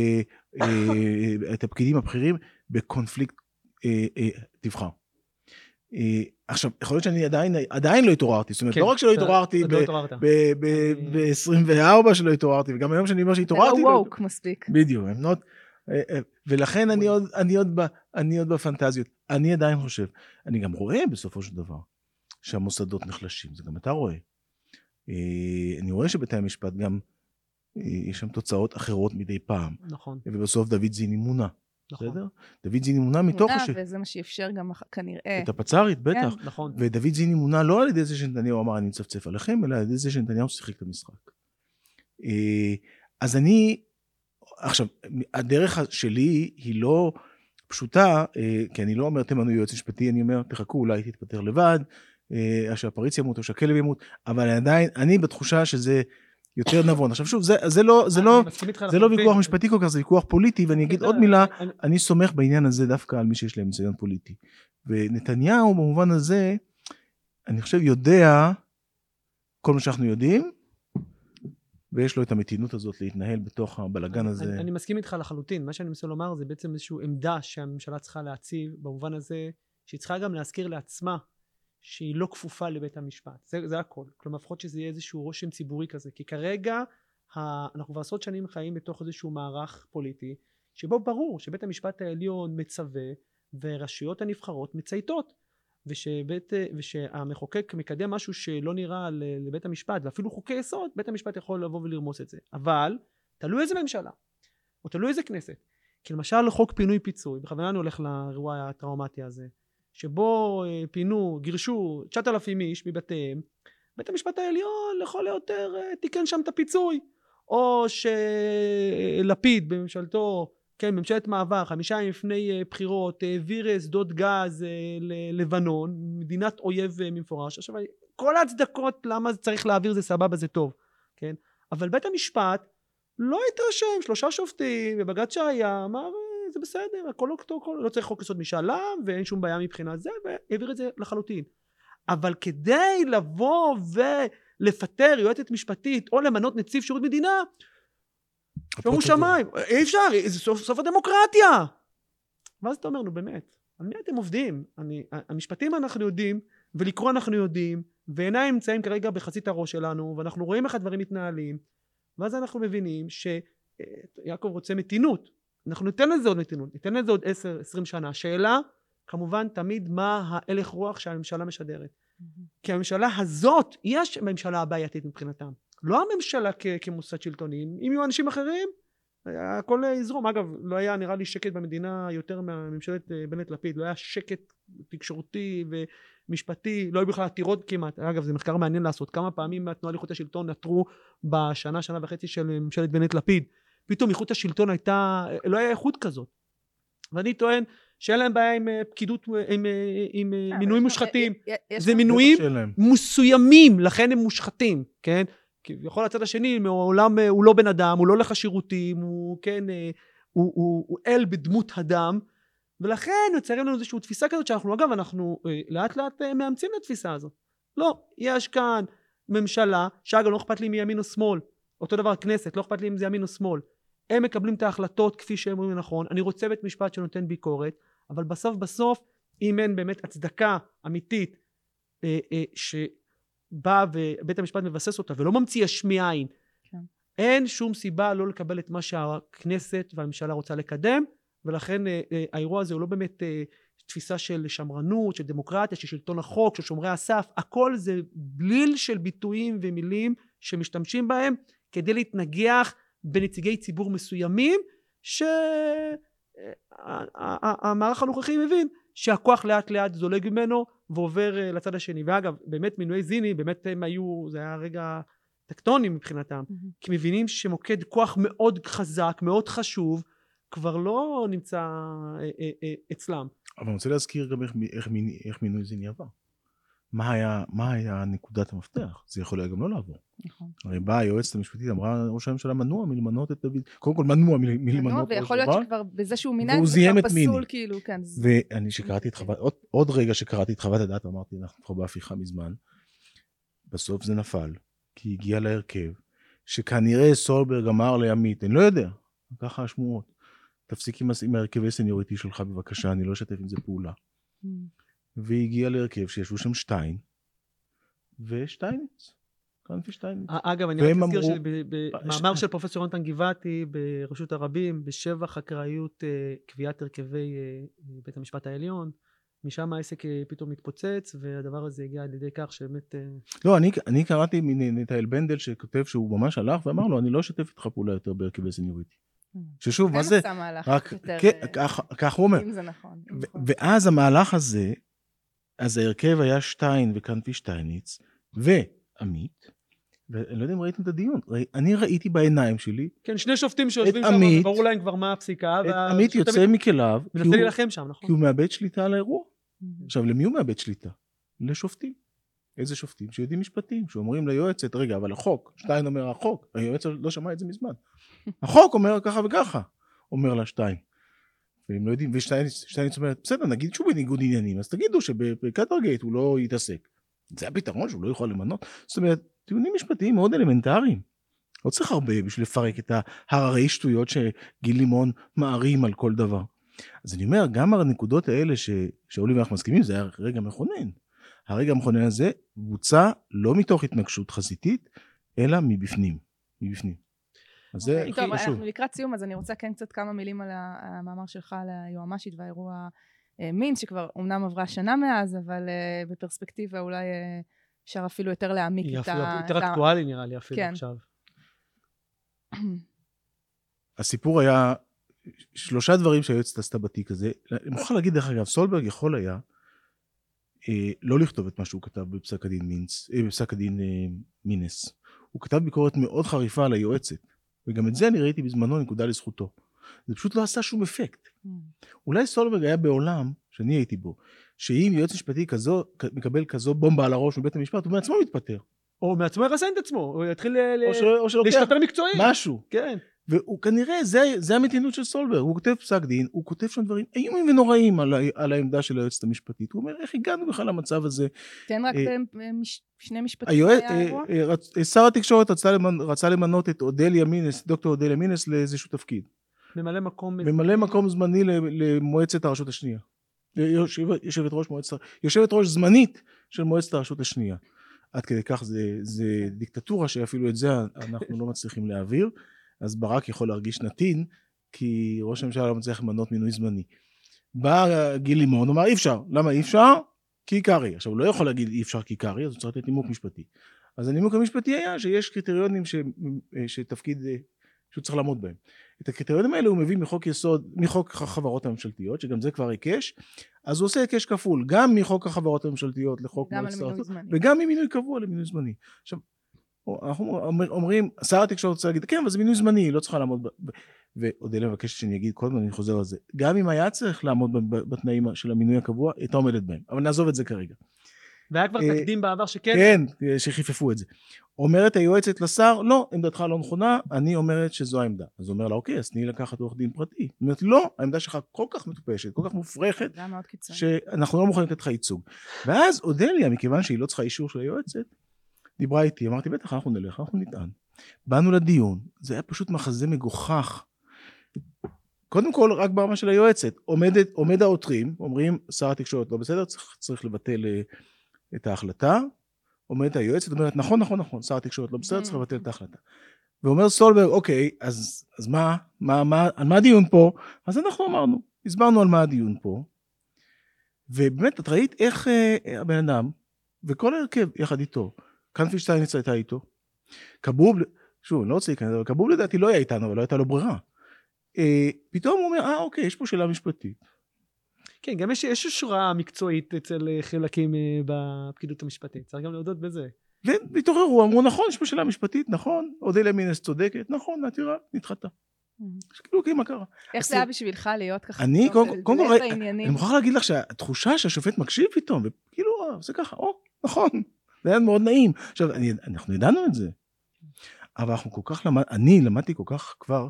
את הפקידים הבכירים בקונפליקט תבחר. עכשיו, יכול להיות שאני עדיין לא התעוררתי, זאת אומרת, לא רק שלא התעוררתי ב-24 שלא התעוררתי, וגם היום שאני אומר שהתעוררתי, לא ווק מספיק. בדיוק, ולכן אני עוד בפנטזיות. אני עדיין חושב, אני גם רואה בסופו של דבר, שהמוסדות נחלשים, זה גם אתה רואה. אני רואה שבתי המשפט גם, יש שם תוצאות אחרות מדי פעם. נכון. ובסוף דוד זיני מונה. נכון. בסדר? דוד זיני מונה מתוך... וזה מה שאפשר גם כנראה. את הפצ"רית, בטח. כן, נכון. ודוד זיני מונה לא על ידי זה שנתניהו אמר, אני מצפצף עליכם, אלא על ידי זה שנתניהו שיחק את המשחק. אז עכשיו, הדרך שלי היא לא פשוטה, כי אני לא אומר, תמנו יועץ משפטי, אני אומר, תחכו, אולי תתפטר לבד, שהפריץ ימות או שהכלב ימות, אבל עדיין, אני בתחושה שזה יותר נבון. עכשיו שוב, זה לא ויכוח משפטי כל כך, זה ויכוח פוליטי, ואני אגיד עוד מילה, אני סומך בעניין הזה דווקא על מי שיש להם ניסיון פוליטי. ונתניהו במובן הזה, אני חושב יודע כל מה שאנחנו יודעים, ויש לו את המתינות הזאת להתנהל בתוך הבלגן הזה. אני מסכים איתך לחלוטין. מה שאני מנסה לומר זה בעצם איזושהי עמדה שהממשלה צריכה להציב, במובן הזה שהיא צריכה גם להזכיר לעצמה, שהיא לא כפופה לבית המשפט. זה הכל. כלומר, לפחות שזה יהיה איזשהו רושם ציבורי כזה. כי כרגע, אנחנו כבר עשרות שנים חיים בתוך איזשהו מערך פוליטי, שבו ברור שבית המשפט העליון מצווה, ורשויות הנבחרות מצייתות. ושהמחוקק מקדם משהו שלא נראה לבית המשפט, ואפילו חוקי יסוד, בית המשפט יכול לבוא ולרמוס את זה. אבל, תלוי איזה ממשלה, או תלוי איזה כנסת. כי למשל חוק פינוי פיצוי, בכוונה אני הולך לאירוע הטראומטי הזה, שבו גירשו 9,000 איש מבתיהם, בית המשפט העליון לכל היותר תיקן שם את הפיצוי, או שלפיד בממשלתו, כן, ממשלת מעבר, 5 ימים לפני בחירות, העביר שדות גז ללבנון, מדינת אויב ממפורש. עכשיו, כל ההצדקות למה צריך להעביר זה סבבה, זה טוב, כן? אבל בית המשפט לא התרשם, 3 שופטים, ובג"ץ שהיה, אמר, זה בסדר, הכל לא צריך חוק יסוד משאל עם, ואין שום בעיה מבחינת זה, והעביר את זה לחלוטין. אבל כדי לבוא ולפטר יועצת משפטית, או למנות נציב שירות מדינה, שומו שמיים, אי אפשר, זה סוף הדמוקרטיה. ואז אתה אומר, נו באמת, על מי אתם עובדים? המשפטים אנחנו יודעים, ולקרוא אנחנו יודעים, ועיניים נמצאים כרגע בחזית הראש שלנו, ואנחנו רואים איך הדברים מתנהלים, ואז אנחנו מבינים שיעקב רוצה מתינות. אנחנו ניתן לזה עוד מתינות, ניתן לזה עוד 10-20 שנה. השאלה, כמובן, תמיד מה ההלך רוח שהממשלה משדרת. כי הממשלה הזאת, היא הממשלה הבעייתית מבחינתם. לא הממשלה כמוסד שלטוני. אם יהיו אנשים אחרים, הכל יזרום. אגב, לא היה נראה לי שקט במדינה יותר מהממשלת בנט לפיד. לא היה שקט תקשורתי ומשפטי. לא היו בכלל עתירות כמעט. אגב, זה מחקר מעניין לעשות. כמה פעמים מהתנועה לאיכות השלטון נטרו בשנה, שנה וחצי של ממשלת בנט לפיד. פתאום איכות השלטון לא היה איכות כזאת. ואני טוען שאין להם בעיה עם פקידות, עם מינויים מושחתים. זה מינויים מסוימים, לכן הם מושחתים, כן? כי יכול לצד השני, מעולם הוא לא בן אדם, הוא לא לך שירותים, הוא, כן, הוא אל בדמות אדם, ולכן יוצרים לנו איזושהי תפיסה כזאת, שאנחנו, אגב, אנחנו לאט לאט מאמצים לתפיסה הזאת. לא, יש כאן ממשלה, שאגב לא אכפת לי מימין או שמאל, אותו דבר כנסת, לא אכפת לי אם זה ימין או שמאל, הם מקבלים את ההחלטות כפי שהם אומרים נכון, אני רוצה בית משפט שנותן ביקורת, אבל בסוף, אם אין באמת הצדקה אמיתית, בא ובית המשפט מבסס אותה, ולא ממציא יש מאין, כן. אין שום סיבה לא לקבל את מה שהכנסת והממשלה רוצה לקדם, ולכן האירוע הזה הוא לא באמת תפיסה של שמרנות, של דמוקרטיה, של שלטון החוק, של שומרי הסף, הכל זה בליל של ביטויים ומילים שמשתמשים בהם, כדי להתנגח בנציגי ציבור מסוימים, שהמערך הנוכחי מבין שהכוח לאט לאט זולג ממנו ועובר לצד השני. ואגב, באמת מינויי זיני, באמת הם היו, זה היה רגע טקטוני מבחינתם, כי מבינים שמוקד כוח מאוד חזק, מאוד חשוב, כבר לא נמצא אצלם. אבל אני רוצה להזכיר גם איך מינוי זיני עבר. מה היה נקודת המפתח? זה יכול היה גם לא לעבור. נכון. הרי באה היועצת המשפטית, אמרה, ראש הממשלה מנוע מלמנות את דוד, קודם כל מנוע מלמנות. ויכול להיות שכבר בזה שהוא מינה, זה כבר פסול, כאילו, כן. ואני שקראתי את חוות, עוד רגע שקראתי את חוות הדעת, אמרתי, אנחנו כבר בהפיכה מזמן, בסוף זה נפל, כי הגיע להרכב, שכנראה סולברג אמר לימית, אני לא יודע, ככה השמועות, תפסיק עם ההרכבי סניוריטי שלך בבקשה, אני לא אשתף עם זה פעולה. והגיע להרכב שישבו שם שטיין, ושטייניץ, קרנפי שטייניץ. אגב, אני רק אזכיר שבמאמר של פרופסור יונתן גבעתי, ברשות הרבים, בשבח אקראיות קביעת הרכבי בית המשפט העליון, משם העסק פתאום מתפוצץ, והדבר הזה הגיע על ידי כך שבאמת... לא, אני קראתי מנתאל בנדל שכותב שהוא ממש הלך, ואמר לו, אני לא אשתף איתך פעולה יותר בהרכבי סניוריטי. ששוב, מה זה? כך הוא אומר. ואז המהלך הזה, אז ההרכב היה שטיין וקרנפי שטייניץ, ועמית, ואני לא יודע אם ראיתם את הדיון, אני ראיתי בעיניים שלי, כן, 2 שופטים שיושבים שם, וברור להם כבר מה הפסיקה, עמית יוצא מכליו, מנסה להילחם שם, נכון? כי הוא מאבד שליטה על האירוע. עכשיו, למי הוא מאבד שליטה? לשופטים. איזה שופטים? שיודעים משפטים, שאומרים ליועצת, רגע, אבל החוק, שטיין אומר החוק, היועצת לא שמע את זה מזמן. החוק אומר ככה וככה, אומר לה שטיין. והם לא יודעים, ושטיינץ אומרת, בסדר, נגיד שהוא בניגוד עניינים, אז תגידו שבקטרגייט הוא לא יתעסק. זה הפתרון שהוא לא יכול למנות. זאת אומרת, טיעונים משפטיים מאוד אלמנטריים. לא צריך הרבה בשביל לפרק את הררי שטויות שגיל לימון מערים על כל דבר. אז אני אומר, גם הנקודות האלה שאולי ואנחנו מסכימים, זה היה רגע מכונן. הרגע המכונן הזה בוצע לא מתוך התנגשות חזיתית, אלא מבפנים. אז זה טוב, חשוב. אנחנו לקראת סיום, אז אני רוצה כן קצת כמה מילים על המאמר שלך על היועמ"שית והאירוע מינץ, שכבר אומנם עברה שנה מאז, אבל בפרספקטיבה אולי אפשר אפילו יותר להעמיק את ה... יותר אקטואלי נראה לי אפילו כן. עכשיו. הסיפור היה 3 דברים שהיועצת עשתה בתיק הזה. אני מוכרח להגיד, דרך אגב, סולברג יכול היה לא לכתוב את מה שהוא כתב בפסק הדין מינס. הוא כתב ביקורת מאוד חריפה על היועצת, וגם את זה אני ראיתי בזמנו נקודה לזכותו. זה פשוט לא עשה שום אפקט. אולי סולברג היה בעולם, שאני הייתי בו, שאם יועץ משפטי מקבל כזו בומבה על הראש מבית המשפט, הוא מעצמו מתפטר. או מעצמו ירסן את עצמו, הוא יתחיל או להשתפר מקצועי. משהו. כן. והוא כנראה, זה המתינות של סולברג, הוא כותב פסק דין, הוא כותב שם דברים איומים ונוראים על העמדה של היועצת המשפטית, הוא אומר, איך הגענו בכלל למצב הזה? תן רק שני משפטים היה האירוע? שר התקשורת רצה למנות את דוקטור אודליה מינס לאיזשהו תפקיד. ממלא מקום זמני למועצת הרשות השנייה. יושבת ראש זמנית של מועצת הרשות השנייה. עד כדי כך זה דיקטטורה שאפילו את זה אנחנו לא מצליחים להעביר. אז ברק יכול להרגיש נתין, כי ראש הממשלה לא מצליח למנות מינוי זמני. בא גיל לימון, אומר אי אפשר. למה אי אפשר? כי קרי. עכשיו הוא לא יכול להגיד אי אפשר כי קרי, אז הוא צריך לתת נימוק משפטי. אז הנימוק המשפטי היה שיש קריטריונים שתפקיד, שהוא צריך לעמוד בהם. את הקריטריונים האלה הוא מביא מחוק החברות הממשלתיות, שגם זה כבר היקש, אז הוא עושה היקש כפול, גם מחוק החברות הממשלתיות לחוק מועצת הרשות, וגם ממינוי קבוע למינוי זמני. עכשיו, אנחנו אומרים, שר התקשורת רוצה להגיד, כן, אבל זה מינוי זמני, לא צריכה לעמוד, ואודליה מבקשת שאני אגיד, קודם אני חוזר על זה, גם אם היה צריך לעמוד בתנאים של המינוי הקבוע, הייתה עומדת בהם, אבל נעזוב את זה כרגע. והיה כבר תקדים בעבר שכן? כן, שחיפפו את זה. אומרת היועצת לשר, לא, עמדתך לא נכונה, אני אומרת שזו העמדה. אז הוא אומר לה, אוקיי, אז תני לקחת עורך דין פרטי. זאת אומרת, לא, העמדה שלך כל כך מטופשת, כל כך מופרכת, שאנחנו לא מוכנים לתת לך ייצוג. ואז אודליה, מכיוון שהיא לא צריכה אישור של היועצת, דיברה איתי, אמרתי, בטח, אנחנו נלך, אנחנו נטען. באנו לדיון, זה היה פשוט מחזה מגוחך. קודם כל, רק ברמה של היועצת, עומד העותרים, אומרים, שר התקשורת לא בסדר, צריך לבטל את ההחלטה, עומדת היועצת, אומרת, נכון, שר התקשורת לא בסדר, צריך לבטל את ההחלטה. ואומר סולברג, אוקיי, אז מה, על מה הדיון פה? אז אנחנו הסברנו על מה הדיון פה, ובאמת, את ראית איך הבן אדם, וכל הרכב יחד איתו, כנפי שטייניץ הייתה איתו, כבוב, שוב, אני לא רוצה להיכנס, אבל כבוב לדעתי לא היה איתנו, אבל לא הייתה לו ברירה. פתאום הוא אומר, אוקיי, יש פה שאלה משפטית. כן, גם יש שורה מקצועית אצל חלקים בפקידות המשפטית, צריך גם להודות בזה. והתעוררו, אמרו, נכון, יש פה שאלה משפטית, נכון, אודליה מינס צודקת, נכון, העתירה נדחתה. כאילו, אוקיי, מה קרה? איך זה היה בשבילך להיות ככה? אני, קודם כל, אני מוכרח להגיד לך שהתחושה שהשופט מקשיב פתאום, וכאילו, זה ככה, נכון, זה היה מאוד נעים. עכשיו, אנחנו ידענו את זה, אבל אנחנו כל כך אני למדתי כל כך כבר,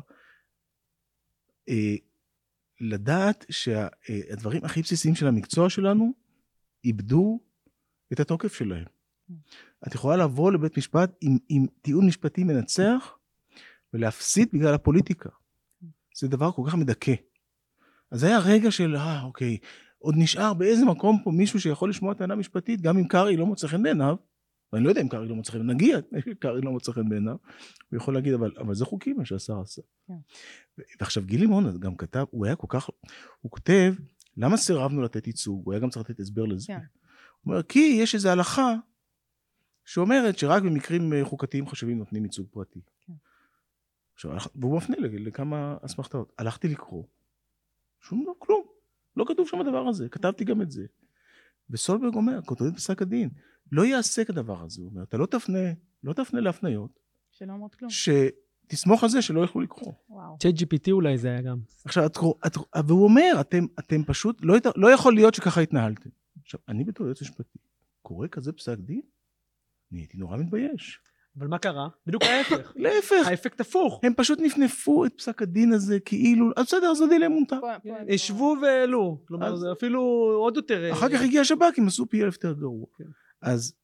לדעת שהדברים הכי בסיסיים של המקצוע שלנו איבדו את התוקף שלהם. את יכולה לבוא לבית משפט עם טיעון משפטי מנצח ולהפסיד בגלל הפוליטיקה. זה דבר כל כך מדכא. אז זה היה רגע של, אוקיי, עוד נשאר באיזה מקום פה מישהו שיכול לשמוע טענה משפטית, גם אם קרי לא מוצא חן בעיניו, ואני לא יודע אם קרי לא מוצא חן, נגיע, קרי לא מוצא חן בעיניו, הוא יכול להגיד, אבל זה חוקי מה שהשר עשה. ועכשיו גיל לימון גם כתב, הוא כותב, למה סירבנו לתת ייצוג? הוא היה גם צריך לתת הסבר לזה. הוא אומר, כי יש איזו הלכה שאומרת שרק במקרים חוקתיים חשובים נותנים ייצוג פרטי. והוא מפנה לכמה אסמכתאות. הלכתי לקרוא, שום דבר, כלום. לא כתוב שם הדבר הזה, כתבתי גם את זה. וסולברג אומר, כותבים פסק הדין, לא יעשה כדבר הזה. הוא אומר, אתה לא תפנה להפניות. שלא אומרות כלום. תסמוך על זה שלא יכלו לקרוא. ChatGPT אולי זה היה גם. עכשיו, והוא אומר, אתם פשוט, לא יכול להיות שככה התנהלתם. עכשיו, אני בתור יועץ משפטי, קורא כזה פסק דין, אני הייתי נורא מתבייש. אבל מה קרה? בדיוק ההפך. להפך. האפקט הפוך. הם פשוט נפנפו את פסק הדין הזה, כאילו, אז בסדר, זה דילה מונתה. ישבו ועלו. כלומר, זה אפילו עוד יותר... אחר כך הגיע השב"כ, הם עשו פי 1000 יותר גרוע. אז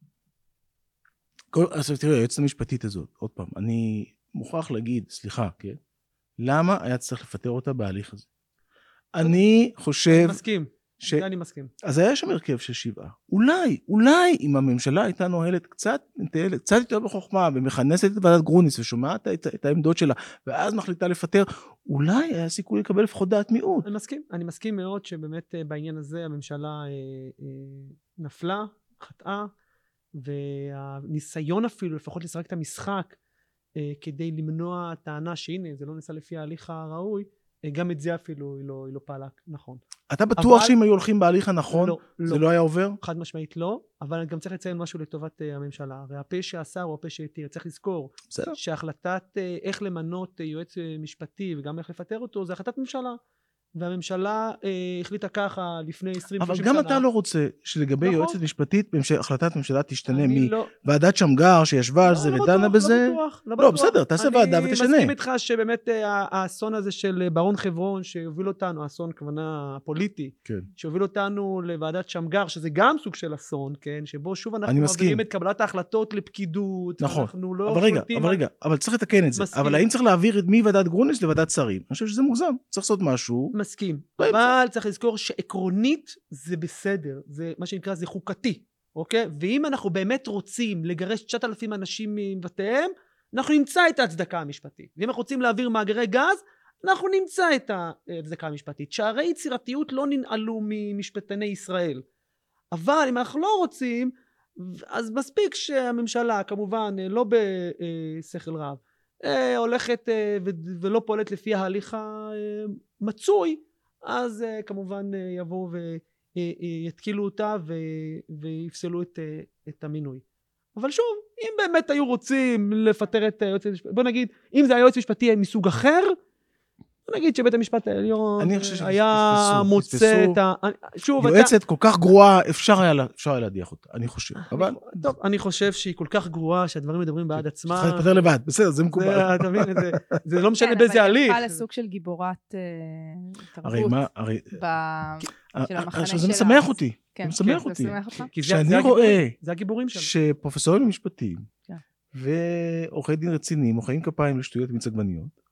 תראה, היועצת המשפטית הזאת, עוד פעם, אני מוכרח להגיד, סליחה, למה היה צריך לפטר אותה בהליך הזה? אני חושב... מסכים. זה אני מסכים. אז היה שם הרכב של 7. אולי אם הממשלה הייתה נוהלת קצת יותר בחוכמה, ומכנסת את ועדת גרוניס, ושומעת את העמדות שלה, ואז מחליטה לפטר, אולי היה סיכוי לקבל לפחות דעת מיעוט. אני מסכים מאוד שבאמת בעניין הזה הממשלה נפלה, חטאה, והניסיון אפילו לפחות לשחק את המשחק, כדי למנוע טענה שהנה זה לא נעשה לפי ההליך הראוי, גם את זה אפילו היא לא פעלה נכון. אתה בטוח שאם היו הולכים בהליך הנכון, זה לא היה עובר? חד משמעית לא, אבל אני גם צריך לציין משהו לטובת הממשלה. הרי הפה שעשה הוא הפה שהתיר. צריך לזכור שהחלטת איך למנות יועץ משפטי וגם איך לפטר אותו, זה החלטת ממשלה. והממשלה החליטה ככה לפני 20-30 שנה. אבל גם אתה לא רוצה שלגבי יועצת משפטית, החלטת ממשלה תשתנה מוועדת שמגר שישבה על זה ודנה בזה. לא, בסדר, תעשה ועדה ותשנה. אני מסכים איתך שבאמת האסון הזה של ברון חברון, שהוביל אותנו, אסון כוונה פוליטי, שהוביל אותנו לוועדת שמגר, שזה גם סוג של אסון, שבו שוב אנחנו מעבירים את קבלת ההחלטות לפקידות. נכון, אבל צריך לתקן את זה. אבל האם צריך להעביר מוועדת גרוניס לוועדת שרים? אני חושב שזה מוגזם. צריך לעשות משהו. מסכים, אבל צריך לזכור שעקרונית זה בסדר, זה מה שנקרא זה חוקתי, אוקיי? ואם אנחנו באמת רוצים לגרש 9,000 אנשים מבתיהם, אנחנו נמצא את ההצדקה המשפטית. ואם אנחנו רוצים להעביר מאגרי גז, אנחנו נמצא את ההצדקה המשפטית. שערי יצירתיות לא ננעלו ממשפטני ישראל. אבל אם אנחנו לא רוצים, אז מספיק שהממשלה כמובן לא בשכל רב, הולכת ולא פועלת לפי ההליך המצוי, אז כמובן יבואו ויתקילו אותה ויפסלו את המינוי. אבל שוב, אם באמת היו רוצים לפטר את היועץ המשפטי, בוא נגיד, אם זה היועץ המשפטי מסוג אחר, נגיד שבית המשפט העליון היה מוצא את יועצת כל כך גרועה, אפשר היה להדיח אותה, אני חושב. טוב, אני חושב שהיא כל כך גרועה שהדברים מדברים בעד עצמה. צריכה לפטר לבד, בסדר, זה מקובל. זה לא משנה באיזה הליך. אבל היא הפכה לסוג של גיבורת תרבות. של המחנה שלה. זה משמח אותי. זה משמח אותי. כשאני רואה שפרופסורים למשפטים ועורכי דין רציניים מוחאים כפיים לשטויות מצגבניות,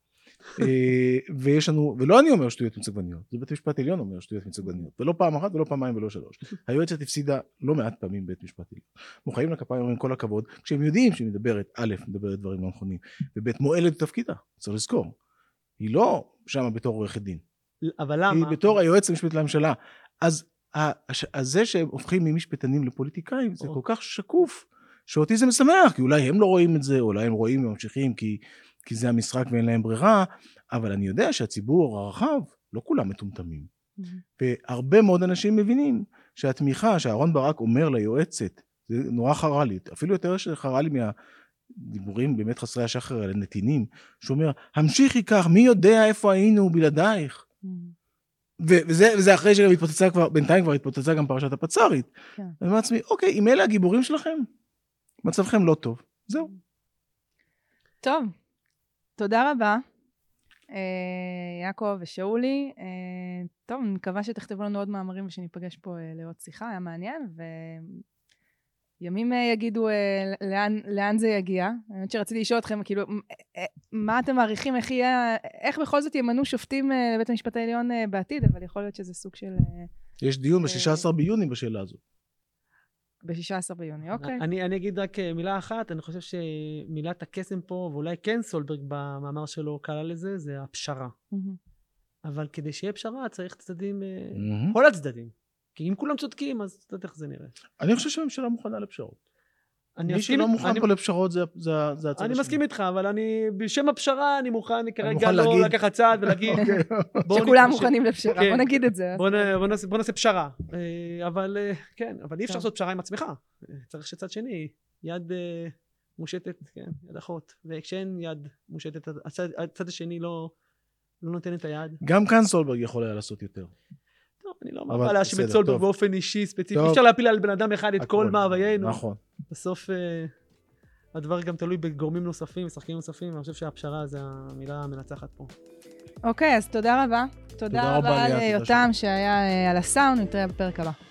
ויש לנו, ולא אני אומר שטויות מצגבניות, זה בית משפט עליון אומר שטויות מצגבניות, ולא פעם אחת ולא פעמיים ולא 3. היועצת הפסידה לא מעט פעמים בית משפט עליון. מוחאים לכפיים אומרים כל הכבוד, כשהם יודעים שהיא מדברת, מדברת דברים לא נכונים, ובית מועלת תפקידה, צריך לזכור. היא לא שמה בתור עורכת דין. אבל למה? היא בתור היועץ המשפטי לממשלה. אז זה שהם הופכים ממשפטנים לפוליטיקאים, זה כל כך שקוף, שאותי זה משמח, כי אולי הם לא רואים את זה, אולי הם רואים וממשיכים כי זה המשחק ואין להם ברירה, אבל אני יודע שהציבור הרחב, לא כולם מטומטמים. והרבה מאוד אנשים מבינים שהתמיכה שאהרון ברק אומר ליועצת, זה נורא חרה לי, אפילו יותר שחרה לי מהדיבורים באמת חסרי השחר על הנתינים, שאומר, המשיכי כך, מי יודע איפה היינו בלעדייך? וזה אחרי שגם התפוצצה כבר, בינתיים כבר התפוצצה גם פרשת הפצ"רית. אני אומר לעצמי, אוקיי, אם אלה הגיבורים שלכם, מצבכם לא טוב. זהו. טוב. תודה רבה, יעקב ושאולי. טוב, אני מקווה שתכתבו לנו עוד מאמרים ושניפגש פה לעוד שיחה, היה מעניין, וימים יגידו לאן זה יגיע. אני חושבת שרציתי לשאול אתכם, כאילו, מה אתם מעריכים, איך בכל זאת ימנו שופטים לבית המשפט העליון בעתיד, אבל יכול להיות שזה סוג של... יש דיון ב-16 ביוני בשאלה הזו. ב-16 ביוני, אוקיי. אני אגיד רק מילה אחת, אני חושב שמילת הקסם פה, ואולי כן סולברג במאמר שלו קרא לזה, זה הפשרה. אבל כדי שיהיה פשרה צריך צדדים, כל הצדדים. כי אם כולם צודקים, אז אתה יודע איך זה נראה. אני חושב שהממשלה מוכנה לפשרות. מי שלא מוכן פה לפשרות זה הצד השני. אני מסכים איתך, אבל בשם הפשרה אני מוכן כרגע לא לקחת צעד ולהגיד שכולם מוכנים לפשרה, בוא נגיד את זה. בוא נעשה פשרה. אבל כן, אבל אי אפשר לעשות פשרה עם עצמך. צריך שצד שני, יד מושטת, יד אחות, וכשאין יד מושטת, הצד השני לא נותן את היד. גם כאן סולברג יכול היה לעשות יותר. טוב, אני לא מאמר להאשים את סולברג באופן אישי ספציפי, אי אפשר להפיל על בן אדם אחד את כל מאוויינו. נכון. בסוף הדבר גם תלוי בגורמים נוספים, משחקים נוספים, אני חושב שהפשרה זה המילה המנצחת פה. אוקיי, אז תודה רבה. תודה רבה ליותם שהיה על הסאונד, נתראה בפרק הבא.